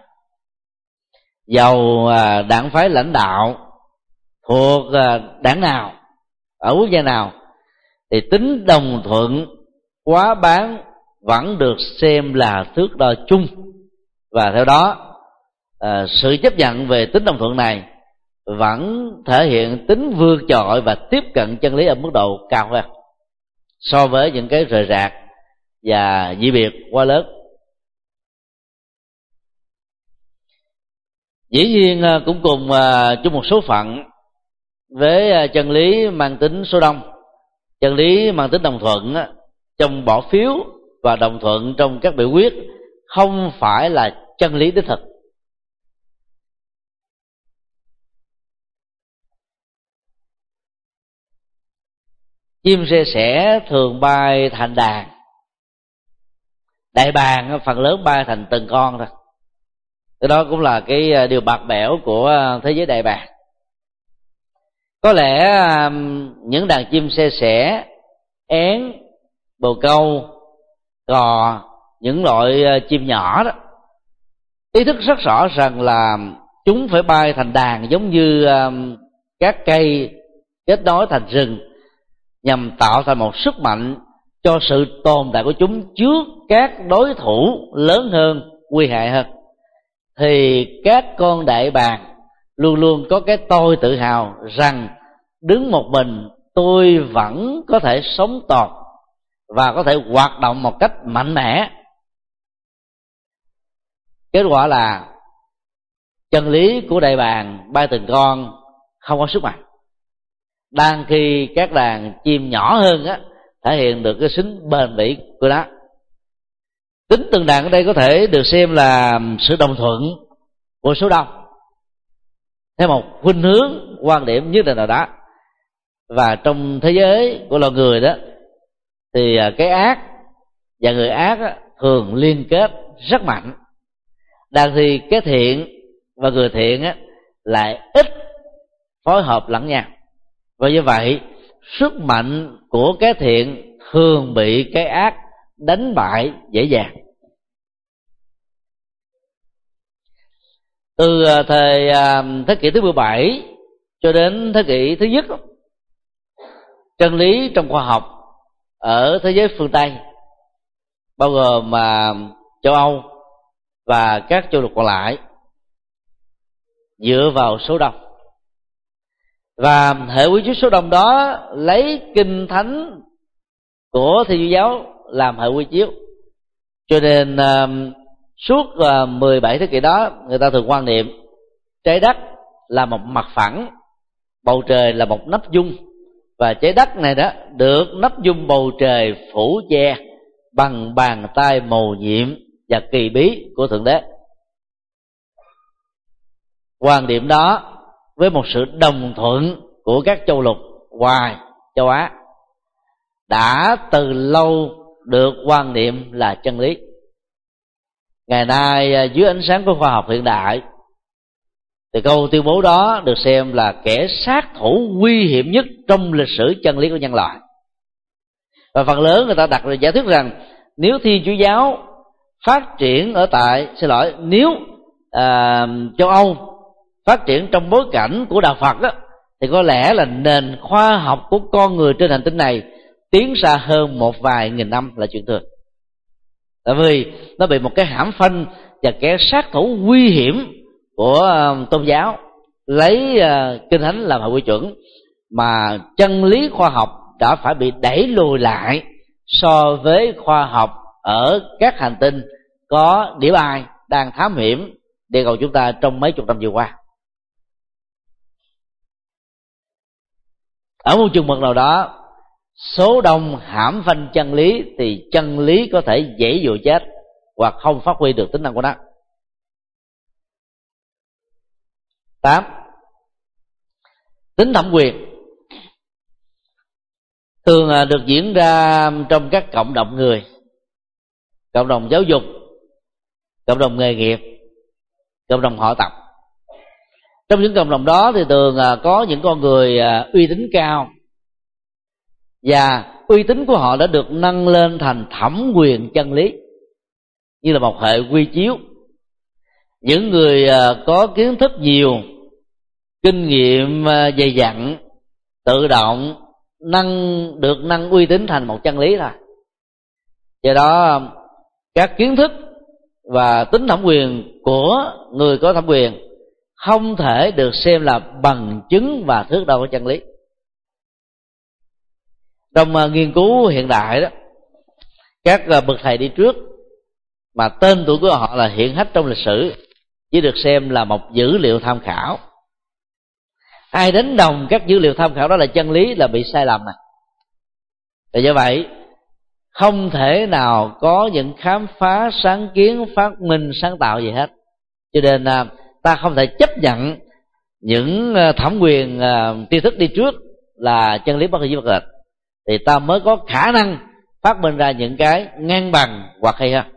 dầu đảng phái lãnh đạo thuộc đảng nào, ở quốc gia nào, thì tính đồng thuận quá bán vẫn được xem là thước đo chung, và theo đó sự chấp nhận về tính đồng thuận này vẫn thể hiện tính vượt trội và tiếp cận chân lý ở mức độ cao hơn so với những cái rời rạc và dị biệt quá lớn. Dĩ nhiên cũng cùng chung một số phận với chân lý mang tính số đông, chân lý mang tính đồng thuận trong bỏ phiếu và đồng thuận trong các biểu quyết không phải là chân lý đích thực. Chim sẻ sẻ thường bay thành đàn, đại bàng phần lớn bay thành từng con thôi. Cái đó cũng là cái điều bạc bẽo của thế giới đại bàng. Có lẽ những đàn chim sẻ sẻ, én, bồ câu, cò, những loại chim nhỏ đó, ý thức rất rõ rằng là chúng phải bay thành đàn giống như các cây kết nối thành rừng, nhằm tạo thành một sức mạnh cho sự tồn tại của chúng trước các đối thủ lớn hơn, nguy hại hơn. Thì các con đại bàng luôn luôn có cái tôi tự hào rằng đứng một mình tôi vẫn có thể sống tồn và có thể hoạt động một cách mạnh mẽ. Kết quả là chân lý của đại bàng bay từng con không có sức mạnh, đang khi các đàn chim nhỏ hơn á thể hiện được cái tính bền bỉ của nó. Tính từng đàn ở đây có thể được xem là sự đồng thuận của số đông theo một khuynh hướng quan điểm nhất định nào đó. Và trong thế giới của loài người đó thì cái ác và người ác á, thường liên kết rất mạnh, đang thì cái thiện và người thiện á, lại ít phối hợp lẫn nhau. Và như vậy sức mạnh của cái thiện thường bị cái ác đánh bại dễ dàng. Từ thời thế kỷ thứ 17 cho đến thế kỷ thứ nhất, chân lý trong khoa học ở thế giới phương Tây bao gồm châu Âu và các châu lục còn lại, dựa vào số đông, và hệ quy chiếu số đông đó lấy kinh thánh của Thiên Chúa giáo làm hệ quy chiếu. Cho nên suốt 17 thế kỷ đó, người ta thường quan niệm trái đất là một mặt phẳng, bầu trời là một nắp dung, và trái đất này đó được nắp dung bầu trời phủ che bằng bàn tay mầu nhiệm và kỳ bí của Thượng Đế. Quan điểm đó với một sự đồng thuận của các châu lục ngoài châu Á đã từ lâu được quan niệm là chân lý. Ngày nay dưới ánh sáng của khoa học hiện đại thì câu tuyên bố đó được xem là kẻ sát thủ nguy hiểm nhất trong lịch sử chân lý của nhân loại. Và phần lớn người ta đặt ra giả thuyết rằng nếu Thiên Chúa giáo phát triển nếu châu Âu phát triển trong bối cảnh của đạo Phật đó, thì có lẽ là nền khoa học của con người trên hành tinh này tiến xa hơn một vài nghìn năm là chuyện thường. Tại vì nó bị một cái hãm phanh và kẻ sát thủ nguy hiểm của tôn giáo lấy kinh thánh làm hệ quy chuẩn, mà chân lý khoa học đã phải bị đẩy lùi lại so với khoa học ở các hành tinh có đĩa bay đang thám hiểm địa cầu chúng ta trong mấy chục năm vừa qua. Ở một chừng mực nào đó, số đông hãm phanh chân lý thì chân lý có thể dễ dụa chết hoặc không phát huy được tính năng của nó. 8. Tính thẩm quyền thường được diễn ra trong các cộng đồng người, cộng đồng giáo dục, cộng đồng nghề nghiệp, cộng đồng họ tập. Trong những cộng đồng đó thì thường có những con người uy tín cao, và uy tín của họ đã được nâng lên thành thẩm quyền chân lý, như là một hệ quy chiếu. Những người có kiến thức nhiều, kinh nghiệm dày dặn, tự động được nâng uy tín thành một chân lý thôi. Do đó các kiến thức và tính thẩm quyền của người có thẩm quyền không thể được xem là bằng chứng và thước đo của chân lý. Trong nghiên cứu hiện đại đó, các bậc thầy đi trước mà tên tuổi của họ là hiển hách trong lịch sử chỉ được xem là một dữ liệu tham khảo. Ai đánh đồng các dữ liệu tham khảo đó là chân lý là bị sai lầm. Vì do vậy không thể nào có những khám phá, sáng kiến, phát minh, sáng tạo gì hết. Cho nên ta không thể chấp nhận những thẩm quyền tri thức đi trước là chân lý bất khả bất nghịch, thì ta mới có khả năng phát minh ra những cái ngang bằng hoặc hay hơn.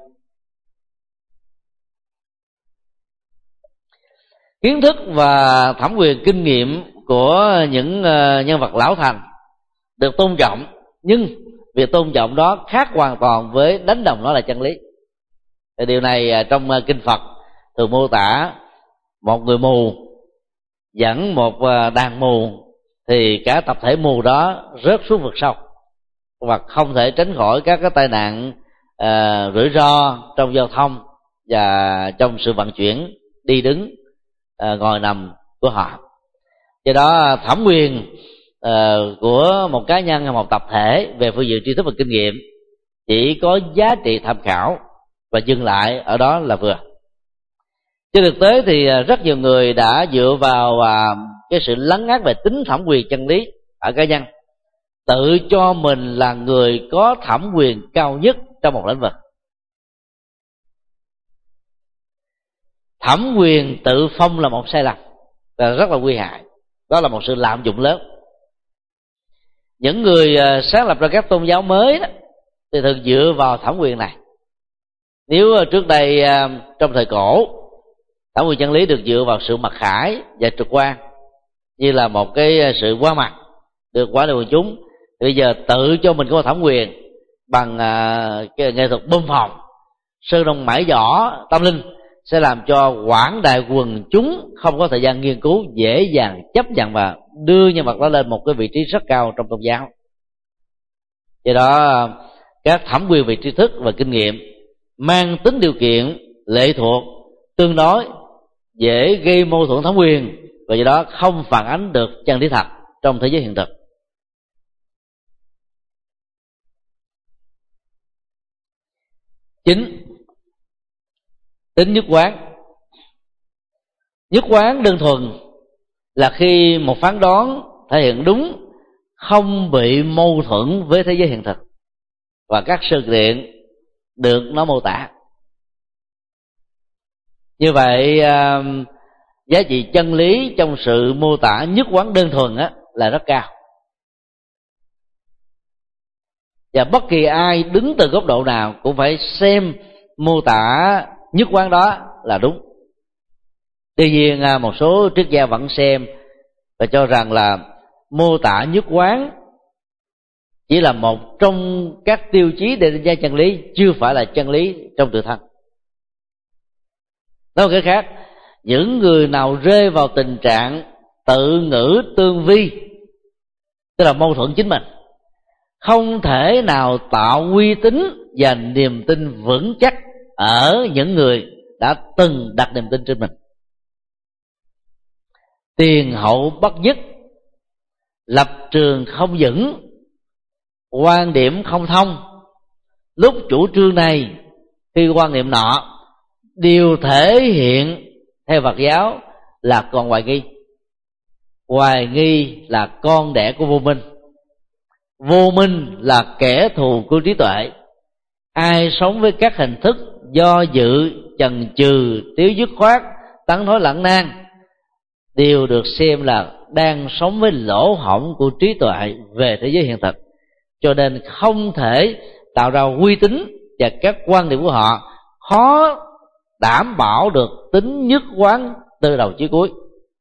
Kiến thức và thẩm quyền kinh nghiệm của những nhân vật lão thành được tôn trọng, nhưng việc tôn trọng đó khác hoàn toàn với đánh đồng nó là chân lý. Thì điều này trong kinh Phật thường mô tả một người mù dẫn một đàn mù, thì cả tập thể mù đó rớt xuống vực sâu và không thể tránh khỏi các cái tai nạn rủi ro trong giao thông và trong sự vận chuyển đi đứng, ngồi nằm của họ. Do đó thẩm quyền của một cá nhân hay một tập thể về phương diện tri thức và kinh nghiệm chỉ có giá trị tham khảo và dừng lại ở đó là vừa. Trên thực tế thì rất nhiều người đã dựa vào cái sự lấn át về tính thẩm quyền chân lý ở cá nhân, tự cho mình là người có thẩm quyền cao nhất trong một lĩnh vực. Thẩm quyền tự phong là một sai lầm và rất là nguy hại. Đó là một sự lạm dụng lớn. Những người sáng lập ra các tôn giáo mới đó thì thường dựa vào thẩm quyền này. Nếu trước đây trong thời cổ, thẩm quyền chân lý được dựa vào sự mặc khải và trực quan, như là một cái sự qua mặt được quả được quần chúng, thì bây giờ tự cho mình có thẩm quyền bằng cái nghệ thuật bơm phòng, sơn đông mãi võ tâm linh, sẽ làm cho quảng đại quần chúng không có thời gian nghiên cứu, dễ dàng chấp nhận và đưa nhân vật đó lên một cái vị trí rất cao trong tôn giáo. Do đó các thẩm quyền về tri thức và kinh nghiệm mang tính điều kiện, lệ thuộc, tương đối, dễ gây mâu thuẫn thẩm quyền, và do đó không phản ánh được chân lý thật trong thế giới hiện thực. Chính, tính nhất quán. Nhất quán đơn thuần là khi một phán đoán thể hiện đúng, không bị mâu thuẫn với thế giới hiện thực và các sự kiện được nó mô tả. Như vậy giá trị chân lý trong sự mô tả nhất quán đơn thuần là rất cao, và bất kỳ ai đứng từ góc độ nào cũng phải xem mô tả nhất quán đó là đúng. Tuy nhiên một số triết gia vẫn xem và cho rằng là mô tả nhất quán chỉ là một trong các tiêu chí để đánh giá chân lý, chưa phải là chân lý trong tự thân. Nói một cái khác, những người nào rơi vào tình trạng tự ngữ tương vi, tức là mâu thuẫn chính mình, không thể nào tạo uy tín và niềm tin vững chắc ở những người đã từng đặt niềm tin trên mình. Tiền hậu bất nhất, lập trường không vững, quan điểm không thông, lúc chủ trương này khi quan niệm nọ, đều thể hiện theo Phật giáo là còn hoài nghi. Hoài nghi là con đẻ của vô minh, vô minh là kẻ thù của trí tuệ. Ai sống với các hình thức do dự, chần chừ, thiếu dứt khoát, tấn thối lẳng nan, đều được xem là đang sống với lỗ hổng của trí tuệ về thế giới hiện thực, cho nên không thể tạo ra uy tín, và các quan điểm của họ khó đảm bảo được tính nhất quán từ đầu chí cuối.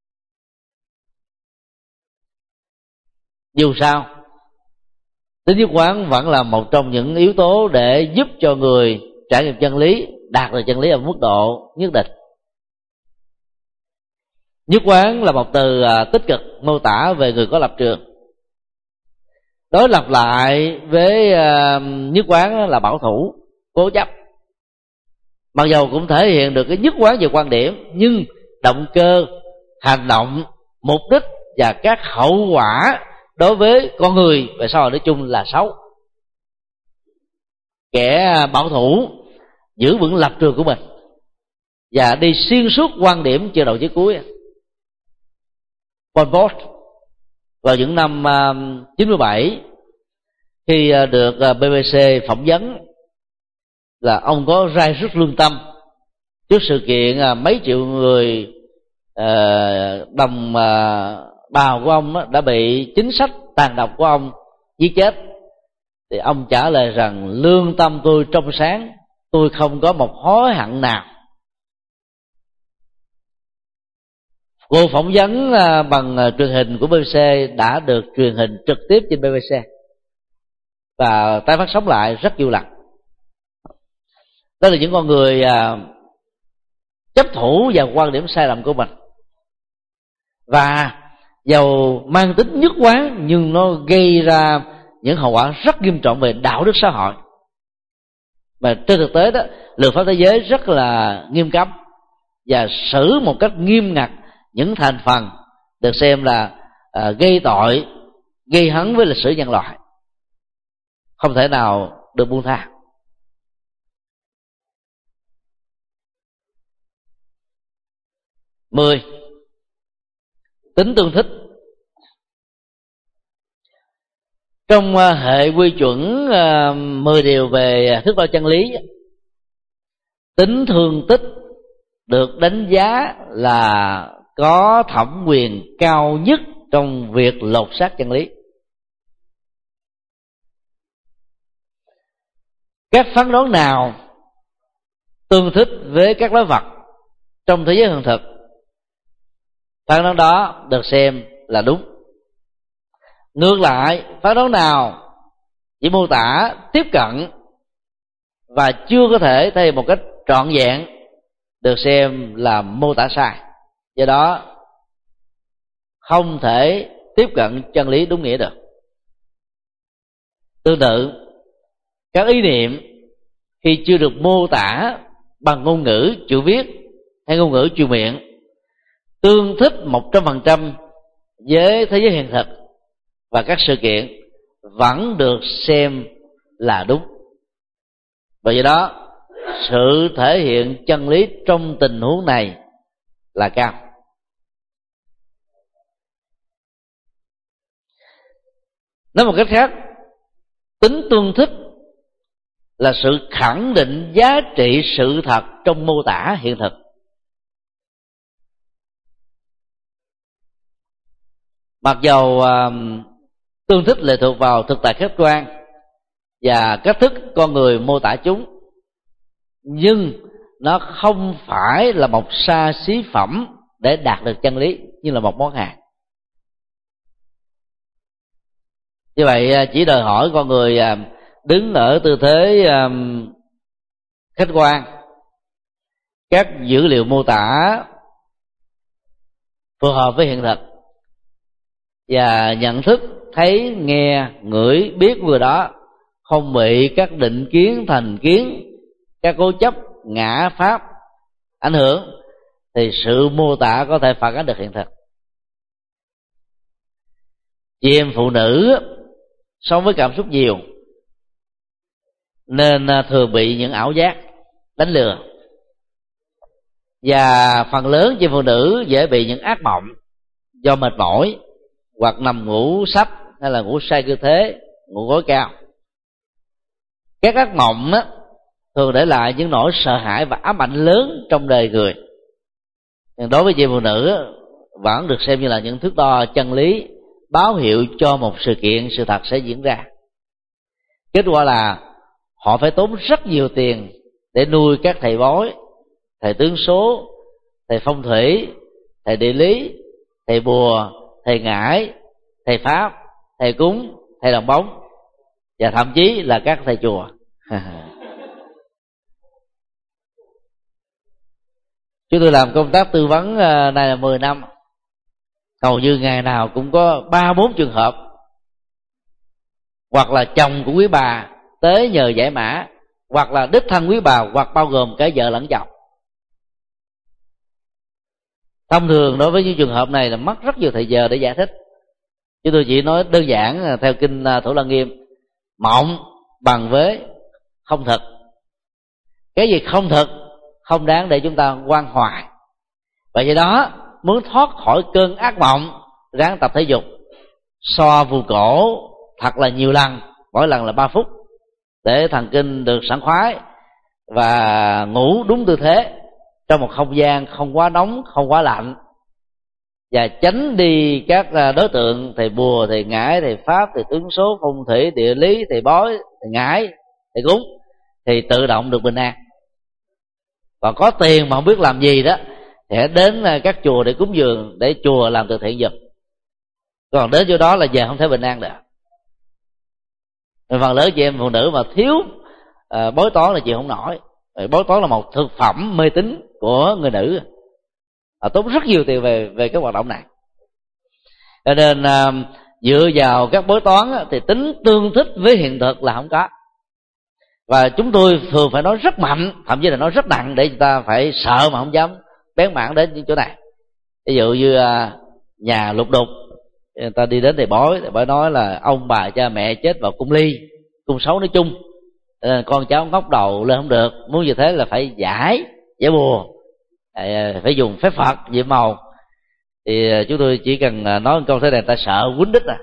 Dù sao, tính nhất quán vẫn là một trong những yếu tố để giúp cho người trải nghiệm chân lý đạt được chân lý ở mức độ nhất định. Nhất quán là một từ tích cực mô tả về người có lập trường. Đối lập lại với nhất quán là bảo thủ, cố chấp. Mặc dầu cũng thể hiện được cái nhất quán về quan điểm, nhưng động cơ, hành động, mục đích và các hậu quả đối với con người và xã hội nói chung là xấu. Kẻ bảo thủ giữ vững lập trường của mình và đi xuyên suốt quan điểm từ đầu chí cuối. Pol Pot vào những năm 97, khi được BBC phỏng vấn, là ông có rai rứt lương tâm trước sự kiện mấy triệu người đồng bào của ông đã bị chính sách tàn độc của ông giết chết. Thì ông trả lời rằng lương tâm tôi trong sáng, tôi không có một hối hận nào. Cuộc phỏng vấn bằng truyền hình của BBC đã được truyền hình trực tiếp trên BBC và tái phát sóng lại rất nhiều lần. Đó là những con người chấp thủ vào quan điểm sai lầm của mình, và dầu mang tính nhất quán nhưng nó gây ra những hậu quả rất nghiêm trọng về đạo đức xã hội. Mà trên thực tế đó, luật pháp thế giới rất là nghiêm cấm và xử một cách nghiêm ngặt những thành phần được xem là gây tội, gây hấn với lịch sử nhân loại, không thể nào được buông tha. Mười, tính tương thích. Trong hệ quy chuẩn 10 điều về thước đo chân lý, tính thương tích được đánh giá là có thẩm quyền cao nhất trong việc lột xác chân lý. Các phán đoán nào tương thích với các đối vật trong thế giới hiện thực, phán đoán đó được xem là đúng. Ngược lại, phán đoán nào chỉ mô tả tiếp cận và chưa có thể thể hiện một cách trọn vẹn được xem là mô tả sai, do đó không thể tiếp cận chân lý đúng nghĩa được. Tương tự, các ý niệm khi chưa được mô tả bằng ngôn ngữ chữ viết hay ngôn ngữ truyền miệng tương thích 100% với thế giới hiện thực và các sự kiện vẫn được xem là đúng. Và do đó sự thể hiện chân lý trong tình huống này là cao. Nói một cách khác, tính tương thích là sự khẳng định giá trị sự thật trong mô tả hiện thực. Mặc dầu tương thích lệ thuộc vào thực tại khách quan và cách thức con người mô tả chúng, nhưng nó không phải là một xa xí phẩm để đạt được chân lý, như là một món hàng. Như vậy chỉ đòi hỏi con người đứng ở tư thế khách quan, các dữ liệu mô tả phù hợp với hiện thực, và nhận thức thấy, nghe, ngửi, biết vừa đó không bị các định kiến, thành kiến, các cố chấp, ngã pháp ảnh hưởng, thì sự mô tả có thể phản ánh được hiện thực. Chị em phụ nữ sống với cảm xúc nhiều nên thường bị những ảo giác đánh lừa, và phần lớn chị phụ nữ dễ bị những ác mộng do mệt mỏi hoặc nằm ngủ sấp hay là ngủ sai tư thế, ngủ gối cao. Các ác mộng thường để lại những nỗi sợ hãi và ám ảnh lớn trong đời người. Nhưng đối với chị phụ nữ vẫn được xem như là những thước đo chân lý, báo hiệu cho một sự kiện, sự thật sẽ diễn ra. Kết quả là họ phải tốn rất nhiều tiền để nuôi các thầy bói, thầy tướng số, thầy phong thủy, thầy địa lý, thầy bùa, thầy ngải, thầy pháp, thầy cúng, thầy đồng bóng, và thậm chí là các thầy chùa. Chúng tôi làm công tác tư vấn này là 10 năm, hầu như ngày nào cũng có 3-4 trường hợp hoặc là chồng của quý bà tới nhờ giải mã, hoặc là đích thân quý bà, hoặc bao gồm cả vợ lẫn chồng. Thông thường đối với những trường hợp này là mất rất nhiều thời giờ để giải thích. Chúng tôi chỉ nói đơn giản theo kinh Thủ Lăng Nghiêm: mộng bằng với không thực. Cái gì không thực không đáng để chúng ta quan hoài. Và do đó muốn thoát khỏi cơn ác mộng, ráng tập thể dục, xoa vùng cổ thật là nhiều lần, mỗi lần là 3 phút, để thần kinh được sảng khoái, và ngủ đúng tư thế trong một không gian không quá nóng, không quá lạnh, và tránh đi các đối tượng thầy bùa, thầy ngải, thầy pháp, thầy tướng số, phong thủy, địa lý, thầy bói, thầy ngải, thầy cúng, thì tự động được bình an. Còn có tiền mà không biết làm gì đó thì hãy đến các chùa để cúng dường, để chùa làm từ thiện giùm. Còn đến chỗ đó là giờ không thể bình an được. Phần lớn chị em phụ nữ mà thiếu bói toán là chịu không nổi. Bói toán là một thực phẩm mê tín của người nữ, tốn rất nhiều tiền về cái hoạt động này. Cho nên dựa vào các bói toán thì tính tương thích với hiện thực là không có. Và chúng tôi thường phải nói rất mạnh, thậm chí là nói rất nặng, để chúng ta phải sợ mà không dám bén mảng đến những chỗ này. Ví dụ như nhà lục đục, người ta đi đến thầy bói nói là ông bà cha mẹ chết vào cung ly, cung xấu nói chung, con cháu ngóc đầu lên không được, muốn như thế là phải giải bùa, phải dùng phép Phật nhiệm màu. Thì chúng tôi chỉ cần nói một câu thế này, ta sợ quýnh đích.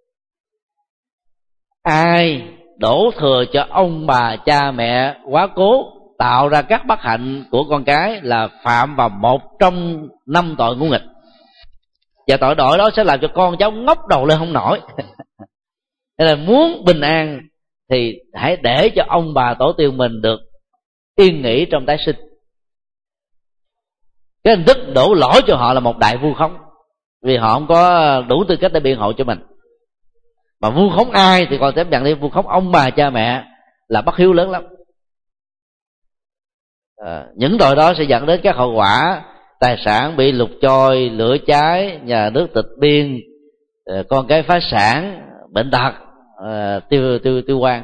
Ai đổ thừa cho ông bà cha mẹ quá cố, tạo ra các bất hạnh của con cái, là phạm vào một trong 5 tội ngũ nghịch, và tội lỗi đó sẽ làm cho con cháu ngóc đầu lên không nổi. Nên là muốn bình an thì hãy để cho ông bà tổ tiên mình được yên nghỉ trong tái sinh. Cái hình thức đổ lỗi cho họ là một đại vu khống, vì họ không có đủ tư cách để biện hộ cho mình. Mà vu khống ai thì còn tiếp nhận đi, vu khống ông bà cha mẹ là bất hiếu lớn lắm. Những tội đó sẽ dẫn đến các hậu quả: tài sản bị lục trôi, lửa cháy, nhà nước tịch biên, con cái phá sản, bệnh tật, tiêu quan.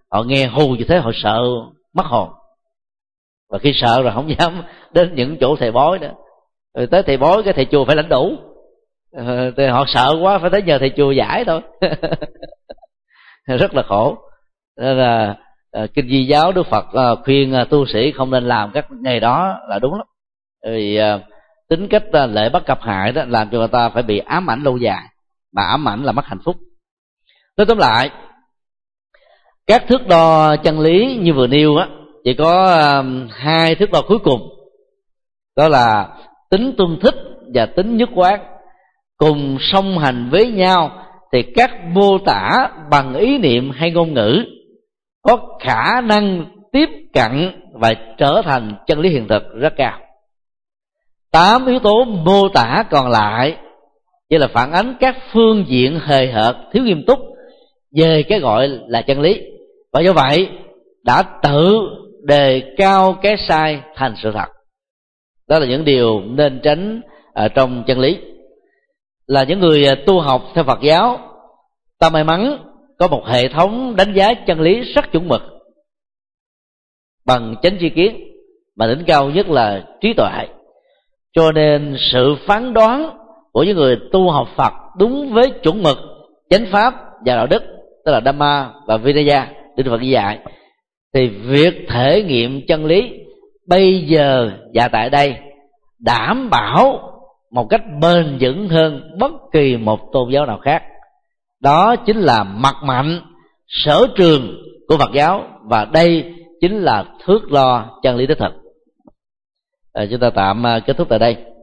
họ nghe hù như thế họ sợ mất hồn, và khi sợ rồi không dám đến những chỗ thầy bói nữa. Rồi tới thầy bói cái thầy chùa phải lãnh đủ, thì họ sợ quá phải tới nhờ thầy chùa giải thôi. Rất là khổ. Nên là kinh Di giáo Đức Phật khuyên tu sĩ không nên làm các nghề đó là đúng lắm, vì tính cách lệ bất cập hại đó làm cho người ta phải bị ám ảnh lâu dài, mà ám ảnh là mất hạnh phúc. Nói tóm lại, các thước đo chân lý như vừa nêu á chỉ có hai thước đo cuối cùng, đó là tính tương thích và tính nhất quán, cùng song hành với nhau thì các mô tả bằng ý niệm hay ngôn ngữ có khả năng tiếp cận và trở thành chân lý hiện thực rất cao. 8 yếu tố mô tả còn lại chỉ là phản ánh các phương diện hời hợt thiếu nghiêm túc về cái gọi là chân lý, và do vậy đã tự đề cao cái sai thành sự thật. Đó là những điều nên tránh trong chân lý. Là những người tu học theo Phật giáo, ta may mắn có một hệ thống đánh giá chân lý rất chuẩn mực bằng chánh tri kiến, mà đỉnh cao nhất là trí tuệ. Cho nên sự phán đoán của những người tu học Phật đúng với chuẩn mực chánh pháp và đạo đức, tức là Dhamma và Vinaya Đức Phật ghi dạy, thì việc thể nghiệm chân lý bây giờ và tại đây đảm bảo một cách bền vững hơn bất kỳ một tôn giáo nào khác. Đó chính là mặt mạnh sở trường của Phật giáo, và đây chính là thước đo chân lý đích thực. Chúng ta tạm kết thúc tại đây.